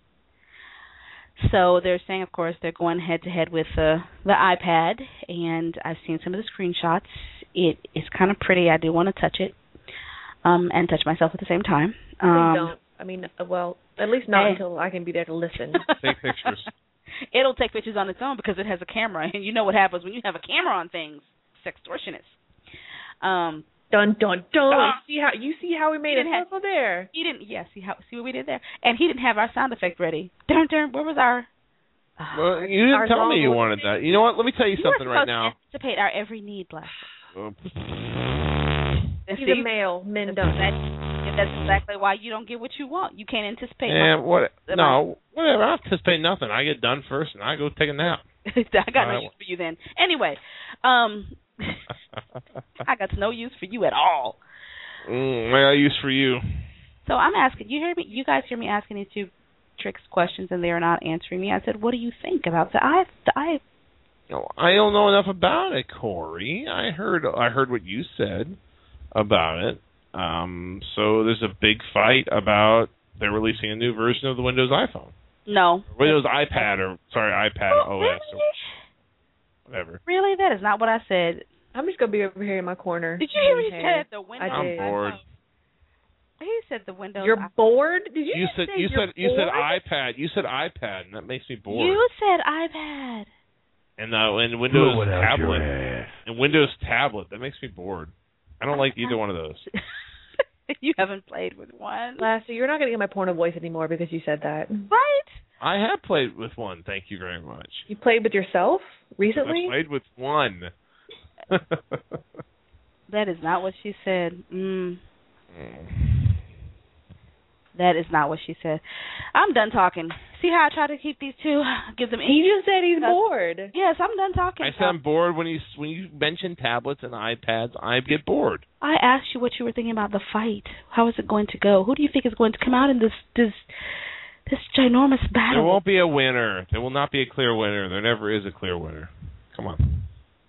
So they're saying, of course, they're going head to head with uh, the iPad, and I've seen some of the screenshots. It is kind of pretty. I do want to touch it um, and touch myself at the same time. Um, Please don't. I mean, uh, well, at least not Hey. until I can be there to listen. Take pictures. It'll take pictures on its own because it has a camera, and you know what happens when you have a camera on things. Sextortionist. Um, Dun dun dun. Ah. See how you see how we made He it didn't have- circle there. he didn't. Yeah, see how see what we did there, and he didn't have our sound effect ready. Dun dun. Where was our? Well, you didn't Our tell me you normal- wanted that. You know what? Let me tell you You were something right supposed now. to anticipate our every need, Black. Uh, And He's see, a male. Men that's, don't. exactly, that's exactly why you don't get what you want. You can't anticipate. And my- what? my- No, whatever. I don't anticipate nothing. I get done first, and I go take a nap. I got no Alright. use for you then. Anyway, um, I got no use for you at all. mm, I got use for you. So I'm asking. You hear me? You guys hear me asking these two tricks questions, and they are not answering me. I said, "What do you think about the I?" The I. You know, I don't know enough about it, Corey. I heard. I heard what you said about it. Um, so there's a big fight about they're releasing a new version of the Windows iPhone, No. Windows iPad, or sorry, iPad Oh, O S, or really? whatever. Really? That is not what I said. I'm just gonna be over here in my corner. Did you hear me Okay. said the Windows? I did. I'm bored. He said the Windows. You're iPad. bored? Did you, You just said say you you're said you said bored? iPad. You said iPad, and that makes me bored. You said iPad. And uh, and Windows Blow it out your tablet ass. and Windows tablet, that makes me bored. I don't like either one of those. You haven't played with one, Lassie, you're not gonna get my porno voice anymore because you said that. right? I have played with one. Thank you very much. You played with yourself recently? I played with one. That is not what she said. Mm. That is not what she said. I'm done talking. See how I try to keep these two? Give them. He just said he's Uh, bored. Yes, I'm done talking. I said I'm bored when you when you mention tablets and iPads. I get bored. I asked you what you were thinking about the fight. How is it going to go? Who do you think is going to come out in this this this ginormous There battle? won't be a winner. There will not be a clear winner. There never is a clear winner. Come on.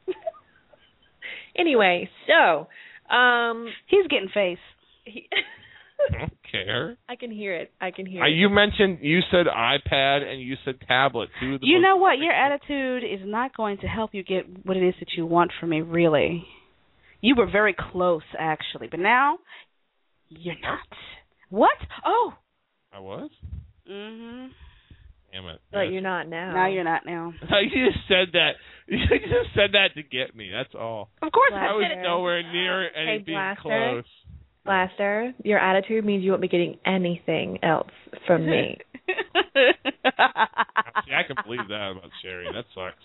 Anyway, so um He's getting face. he, I don't care. I can hear it. I can hear Uh, it. you mentioned you said iPad and you said tablet. Two of the You most- know what? Your attitude is not going to help you get what it is that you want from me, really. You were very close, actually, but now you're not. What? Oh. I was. Mhm. Damn it. But Yes. you're not now. Now you're not. Now. You just said that. You just said that to get me. That's all. Of course, Blaster. I was I did nowhere near any being Blaster. close. Blaster, your attitude means you won't be getting anything else from me. it. See, I can believe that about Sherry. That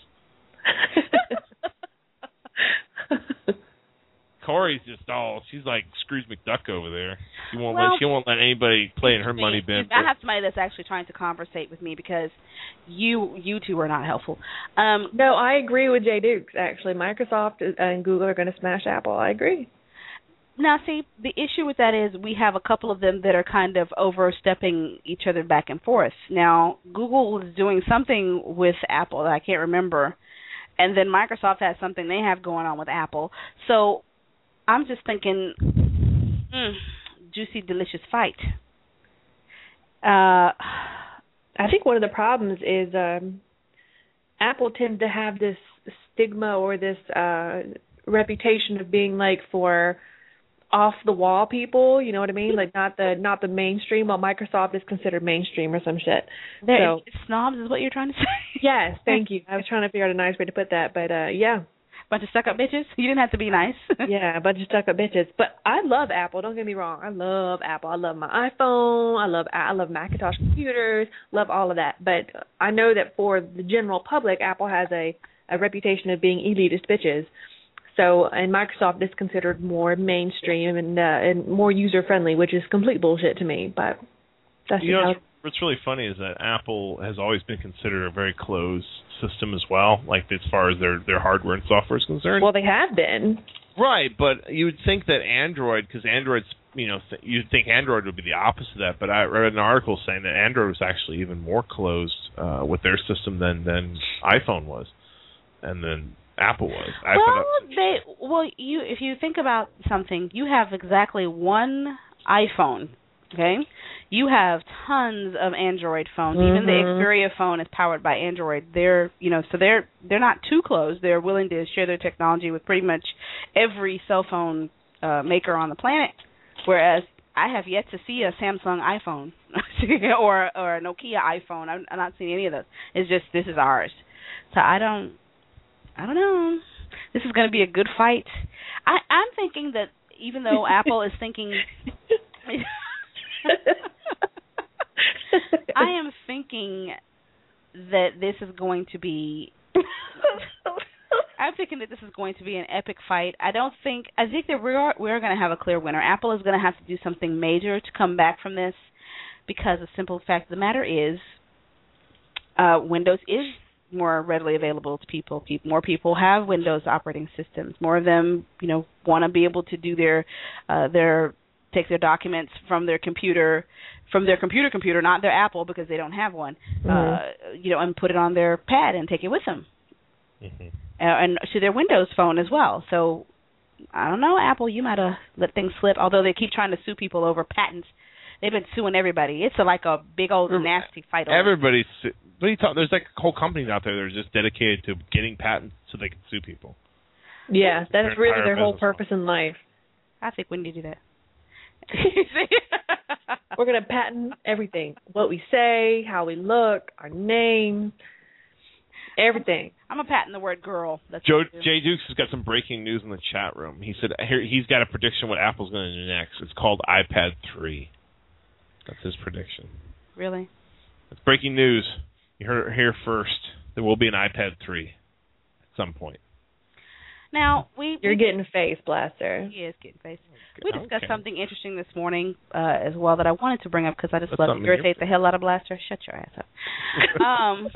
sucks. Corey's just all. She's like Scrooge McDuck over there. She won't Well, let. She won't let anybody play in her money bin. I have somebody that's actually trying to conversate with me because you you two are not helpful. Um, No, I agree with Jay Dukes, actually. Microsoft and Google are going to smash Apple. I agree. Now, see, the issue with that is we have a couple of them that are kind of overstepping each other back and forth. Now, Google is doing something with Apple that I can't remember, and then Microsoft has something they have going on with Apple. So I'm just thinking, Mm, juicy, delicious fight. Uh, I think one of the problems is um, Apple tends to have this stigma or this uh, reputation of being like for off the wall people, you know what I mean? Like not the not the mainstream. While Microsoft is considered mainstream or some shit. They're so snobs is what you're trying to say. Yes, thank you. I was trying to figure out a nice way to put that, but uh, yeah. Bunch of stuck up bitches. You didn't have to be nice. Yeah, a bunch of stuck up bitches. But I love Apple. Don't get me wrong. I love Apple. I love my iPhone. I love I love Macintosh computers. Love all of that. But I know that for the general public, Apple has a, a reputation of being elitist bitches. So, and Microsoft is considered more mainstream and uh, and more user friendly, which is complete bullshit to me. But that's you just know how. what's, what's really funny is that Apple has always been considered a very closed system as well, like as far as their their hardware and software is concerned. Well, they have been. Right, but you would think that Android, because Android's, you know, th- you'd think Android would be the opposite of that, but I read an article saying that Android was actually even more closed uh, with their system than than iPhone was, and then Apple was. I well, thought they well, you if you think about something, you have exactly one iPhone. Okay, you have tons of Android phones. Mm-hmm. Even the Xperia phone is powered by Android. They're, you know, so they're they're not too close. They're willing to share their technology with pretty much every cell phone uh, maker on the planet. Whereas I have yet to see a Samsung iPhone or or a Nokia iPhone. I'm, I'm not seeing any of those. It's just this is ours. So I don't, I don't know. This is going to be a good fight. I, I'm thinking that even though Apple is thinking. I am thinking that this is going to be I'm thinking that this is going to be an epic fight. I don't think I think that we're we're going to have a clear winner. Apple is going to have to do something major to come back from this, because the simple fact of the matter is uh, Windows is more readily available to people. people. More people have Windows operating systems. More of them, you know, want to be able to do their uh, their take their documents from their computer, from their computer computer, not their Apple, because they don't have one, mm-hmm. uh, you know, and put it on their pad and take it with them, mm-hmm. uh, and to their Windows phone as well. So, I don't know, Apple, you might have let things slip, although they keep trying to sue people over patents. They've been suing everybody. It's a, like a big old nasty fight. Everybody's, what are you talking? There's like whole companies out there that are just dedicated to getting patents so they can sue people. Yeah, that's really their whole purpose in life. I think we need to do that. We're going to patent everything. What we say, how we look, our name, everything. I'm going to patent the word girl. That's Joe, Jay Dukes has got some breaking news in the chat room. He said here, he's got a prediction what Apple's going to do next. It's called iPad three. That's his prediction. Really? It's breaking news. You heard it here first. There will be an iPad three at some point. Now, we... You're we, getting face, Blaster. He is getting face. We discussed okay. something interesting this morning uh, as well that I wanted to bring up because I just That's love to irritate the hell out of Blaster. Shut your ass up. um,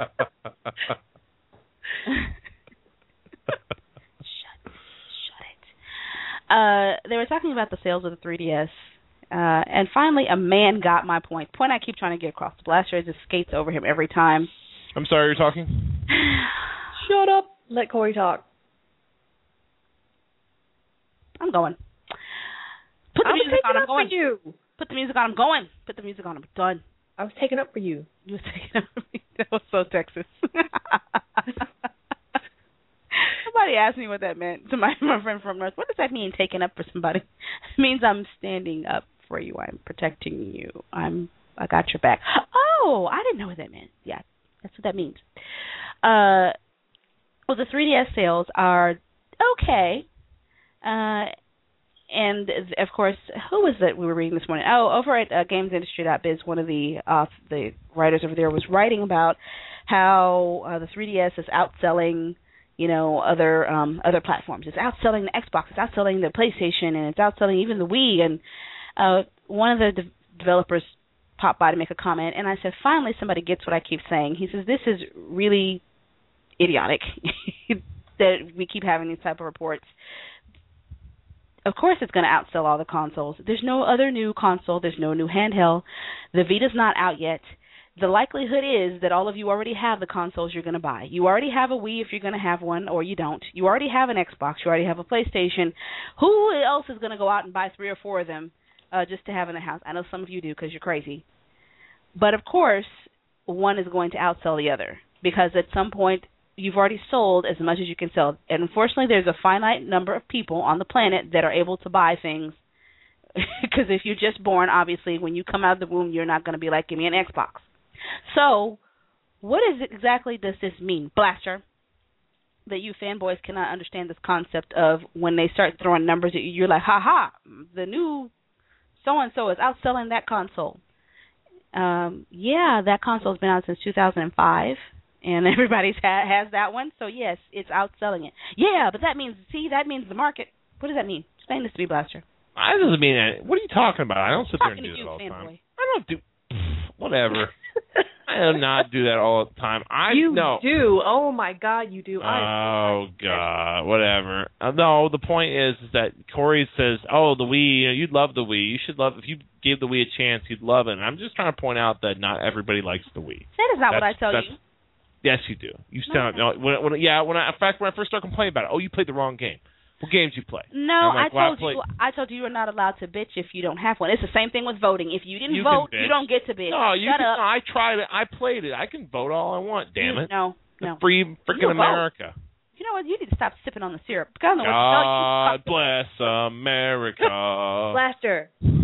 shut, shut it. Uh, they were talking about the sales of the three D S, uh, and finally a man got my point. Point I keep trying to get across. The Blaster just skates over him every time. I'm sorry, you're talking? Shut up. Let Corey talk. I'm going. Put the I was music on. I'm up going. For you. Put the music on. I'm going. Put the music on. I'm done. I was taking up for you. You were taking up for me. That was so Texas. Somebody asked me what that meant. To my, my friend from North. What does that mean, taking up for somebody? It means I'm standing up for you. I'm protecting you. I'm. I got your back. Oh, I didn't know what that meant. Yeah, that's what that means. Uh, well, the three D S sales are okay. Uh, and, of course, who was it we were reading this morning? Oh, over at uh, games industry dot biz, one of the uh, the writers over there was writing about how uh, the three D S is outselling, you know, other um, other platforms. It's outselling the Xbox, it's outselling the PlayStation, and it's outselling even the Wii. And uh, one of the de- developers popped by to make a comment, and I said, finally somebody gets what I keep saying. He says, this is really idiotic that we keep having these type of reports. Of course it's going to outsell all the consoles. There's no other new console. There's no new handheld. The Vita's not out yet. the likelihood is that all of you already have the consoles you're going to buy. You already have a Wii if you're going to have one, or you don't. You already have an Xbox. You already have a PlayStation. Who else is going to go out and buy three or four of them uh, just to have in the house? I know some of you do because you're crazy. But, of course, one is going to outsell the other because at some point you've already sold as much as you can sell. And, unfortunately, there's a finite number of people on the planet that are able to buy things because if you're just born, obviously, when you come out of the womb, you're not going to be like, give me an Xbox. So, what is it exactly does this mean, Blaster, that you fanboys cannot understand this concept of when they start throwing numbers at you, you're like, ha-ha, the new so-and-so is outselling that console. Um, yeah, that console's been out since two thousand five, and everybody's ha- has that one, so yes, it's outselling it. Yeah, but that means, see, that means the market. What does that mean? Explain this to me, Blaster. That doesn't mean that. What are you talking about? I don't sit there and do you, that all the fanboy. time. I don't do, whatever. I do not do that all the time. I You no. do. Oh, my God, you do. Oh, God, whatever. Uh, no, the point is, is that Corey says, oh, the Wii, you know, you'd love the Wii. You should love, if you gave the Wii a chance, you'd love it. And I'm just trying to point out that not everybody likes the Wii. That is not that's, what I tell you. Yes, you do. You sound, no. when, when, yeah, when I, in fact, when I first started complaining about it, oh, you played the wrong game. What games you play? No, like, I well, told I play- you. I told you you are not allowed to bitch if you don't have one. It's the same thing with voting. If you didn't You vote, can bitch. you don't get to bitch. No, you Shut can, up. no, I tried it. I played it. I can vote all I want. Damn it. No, no. Free You freaking don't vote. America. You know what? You need to stop sipping on the syrup. I don't know what to tell you. God bless America. Blaster.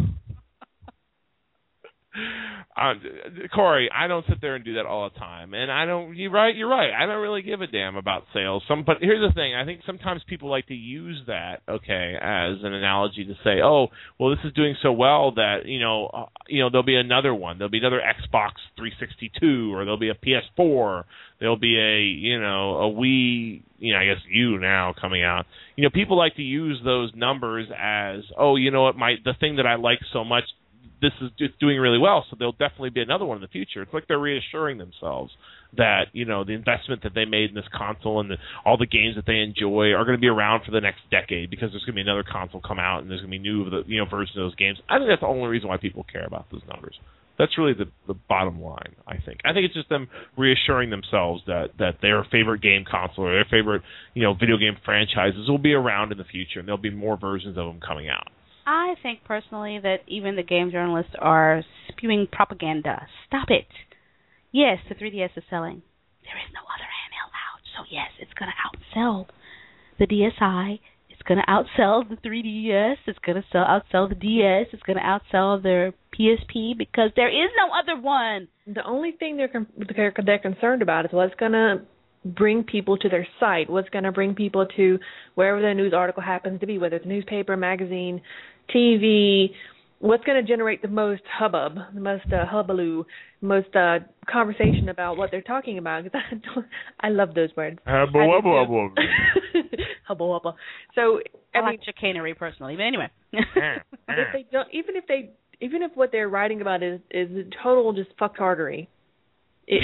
Uh, Corey, I don't sit there and do that all the time, and I don't. You're right. You're right. I don't really give a damn about sales. Some, but here's the thing. I think sometimes people like to use that, okay, as an analogy to say, oh, well, this is doing so well that you know, uh, you know, there'll be another one. There'll be another Xbox three sixty-two, or there'll be a P S four. There'll be a, you know, a Wii. You know, I guess U now coming out. You know, people like to use those numbers as, oh, you know what, my the thing that I like so much. This is just doing really well, so there'll definitely be another one in the future. It's like they're reassuring themselves that, you know, the investment that they made in this console and the, all the games that they enjoy are going to be around for the next decade because there's going to be another console come out and there's going to be new, you know, versions of those games. I think that's the only reason why people care about those numbers. That's really the, the bottom line, I think. I think it's just them reassuring themselves that, that their favorite game console or their favorite, you know, video game franchises will be around in the future and there'll be more versions of them coming out. I think personally that even the game journalists are spewing propaganda. Stop it. Yes, the three D S is selling. There is no other handheld out, so yes, it's going to outsell the D S i. It's going to outsell the three D S. It's going to sell outsell the D S. It's going to outsell their P S P because there is no other one. The only thing they're con- they're, they're concerned about is what's going to bring people to their site, what's going to bring people to wherever the news article happens to be, whether it's newspaper, magazine, T V, what's going to generate the most hubbub, the most uh, hubbaloo, most uh, conversation about what they're talking about. Because I, don't- I love those words. Hubba wubba wubba. Hubba wubba. So I, I like mean, chicanery personally, but anyway. if they don't, even if they, even if what they're writing about is is total just fucktardery. It,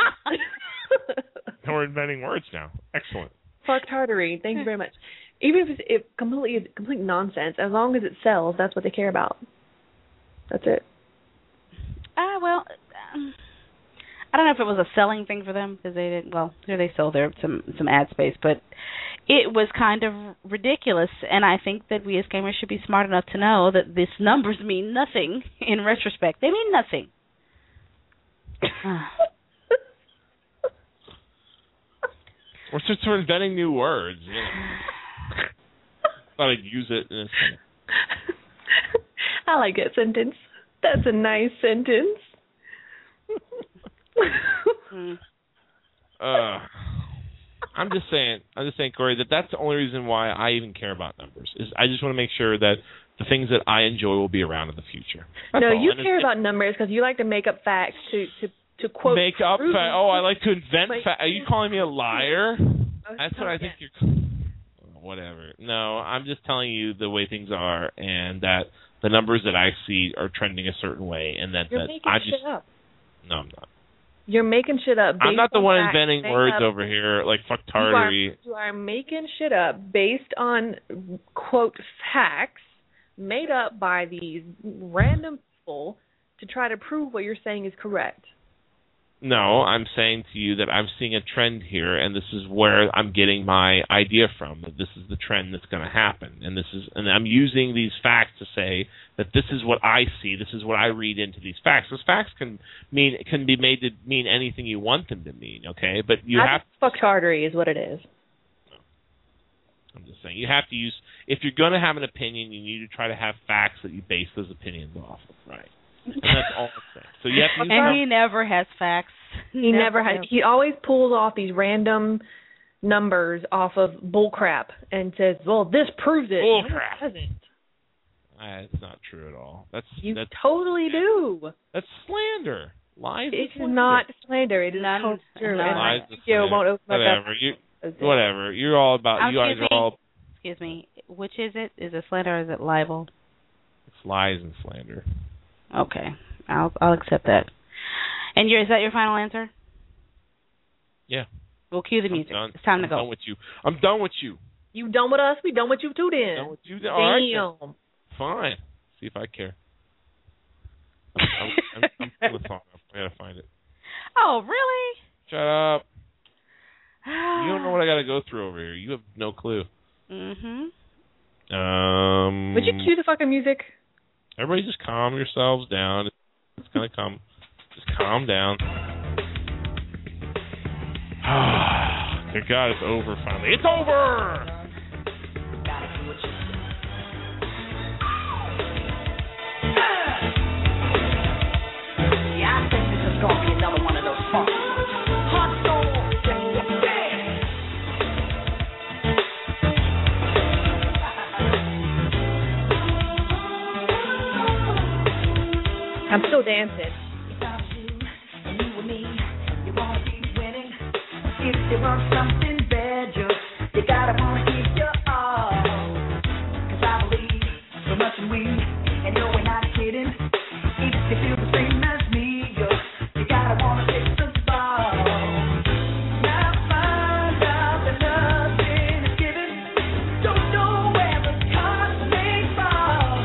We're inventing words now. Excellent. fucktardery. Thank you very much. Even if it's it completely complete nonsense, as long as it sells, that's what they care about. That's it. Ah, uh, well, um, I don't know if it was a selling thing for them because they didn't. Well, here they sold their some some ad space, but it was kind of ridiculous. And I think that we as gamers should be smart enough to know that these numbers mean nothing in retrospect. They mean nothing. We're just sort of inventing new words. You know. Thought I'd use it. In a I like that sentence. That's a nice sentence. mm. uh, I'm just saying. I'm just saying, Corey, that that's the only reason why I even care about numbers. Is I just want to make sure that the things that I enjoy will be around in the future. That's no, all. you and care it, about numbers because you like to make up facts to to to quote. Make up truth. fa- Oh, I like to invent Like, facts. Are you calling me a liar? Oh, That's what oh, I think yeah. you're. Whatever. No, I'm just telling you the way things are, and that the numbers that I see are trending a certain way, and that, You're that making I shit just. up. No, I'm not. You're making shit up. I'm not the one facts, inventing made words up. over here like You are, fucktardery. you are making shit up based on quote facts made up by these random people to try to prove what you're saying is correct. No, I'm saying to you that I'm seeing a trend here, and this is where I'm getting my idea from. That this is the trend that's going to happen, and this is, and I'm using these facts to say that this is what I see. This is what I read into these facts. Those facts can mean can be made to mean anything you want them to mean. Okay, but you I have think fucktardery is what it is. I'm just saying you have to use. If you're going to have an opinion, you need to try to have facts that you base those opinions off of. Right. And that's all I'm saying. So you have to use and some, he never has facts. He never has. He always pulls off these random numbers off of bullcrap and says, "Well, this proves it." Bull No, crap. It doesn't. Uh, it's not true at all. That's You that's totally do. that's slander. Lies. It's is slander. not slander. It is None- totally true. none. And Lies my is video slander. won't open my Whatever. You whatever. You're all about. Oh, you guys excuse are me. all. Excuse me. Which is it? Is it slander or is it libel? It's lies and slander. Okay. I'll I'll accept that. And your is that your final answer? Yeah. We'll cue the I'm music. done. It's time to I'm go. done with you. I'm done with you. You done with us? We done with you too then. Done with you. All right. Damn. then. Fine. See if I care. I'm, I'm, I'm, I'm pulling the song up. I gotta find it. Oh, really? Shut up. You don't know what I gotta go through over here. You have no clue. Mhm. Um. Would you cue the fucking music? Everybody just calm yourselves down. It's gonna come. Just calm down. Thank God it's over finally. It's over! Yeah, I think this is gonna be another one of those songs. Hustle, I'm still dancing. without you and you and me, you wanna be winning. If you want something better, you gotta wanna give your all. 'Cause I believe so much in we, and no, we're not kidding. If you feel the same as me, you, you gotta wanna take the ball. Now find out that nothing is given. Don't know where the cards may fall.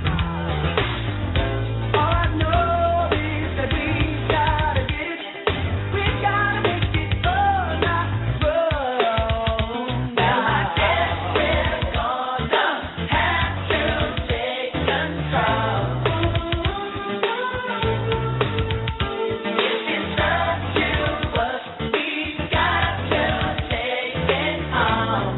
All I know is that we gotta get it. We gotta make it all not wrong. Now I guess we're gonna have to take control. If it's up to us, we got to take it on.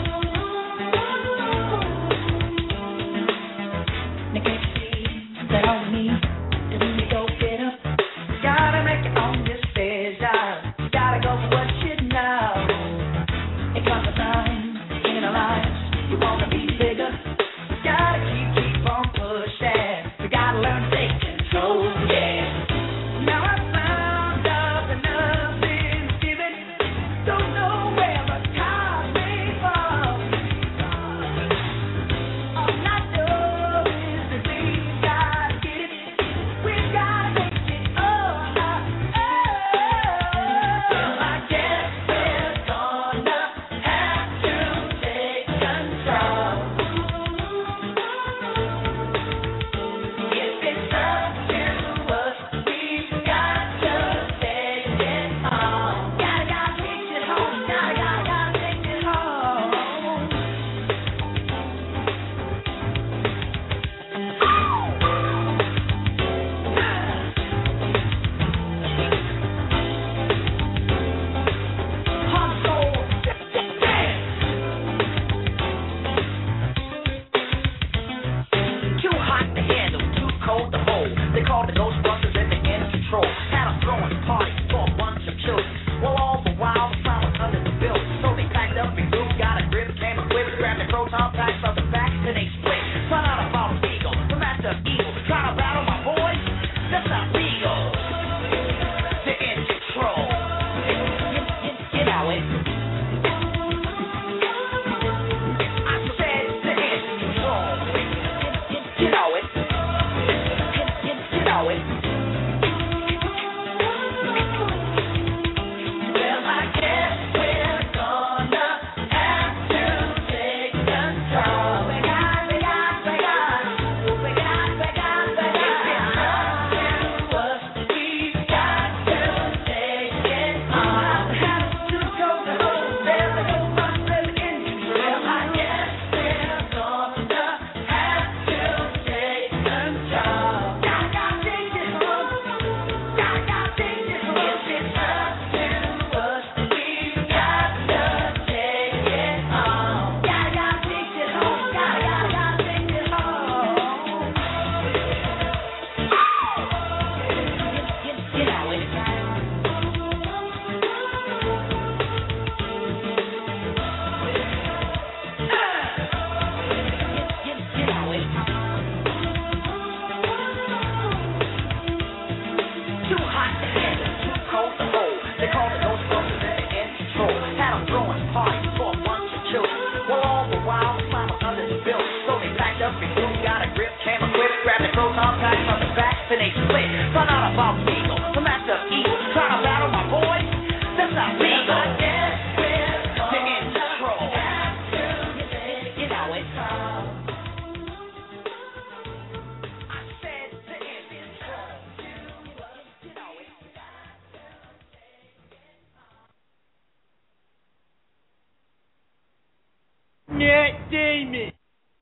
Now can't you see that all we need is when we go get up? You gotta make it on this stage, yeah. You gotta go for what you know. It comes a time in our lives you wanna be bigger. You gotta keep, keep on pushing. You gotta learn to take control, yeah. Now I found out that nothing's given. Don't know where the cards may fall. All I know is that we gotta get it. We gotta make it all our own. Well, I guess we're gonna have to take control. If it's up to us, we got to take it on. Gotta, gotta take it home. Gotta, gotta, gotta take it home. Hustle, dance. Too hot to handle, too cold to hold. They call the Ghostbusters and they're in control. Had them throwing parties for a bunch of children. Well, all the while the sound was under the building. So they packed up and moved, got a grip, came equipped, grabbed their proton packs on the back, then they split. Found out about Eagle, the master of evil. Trying to battle my boys? That's not legal. They're in control. You, you, you know it. I said they're in control. You, you know it. You, you, you know it. Well, I guess we're gonna have to take control. We got, we got, we got, we got, we got, we got. Matt Damon.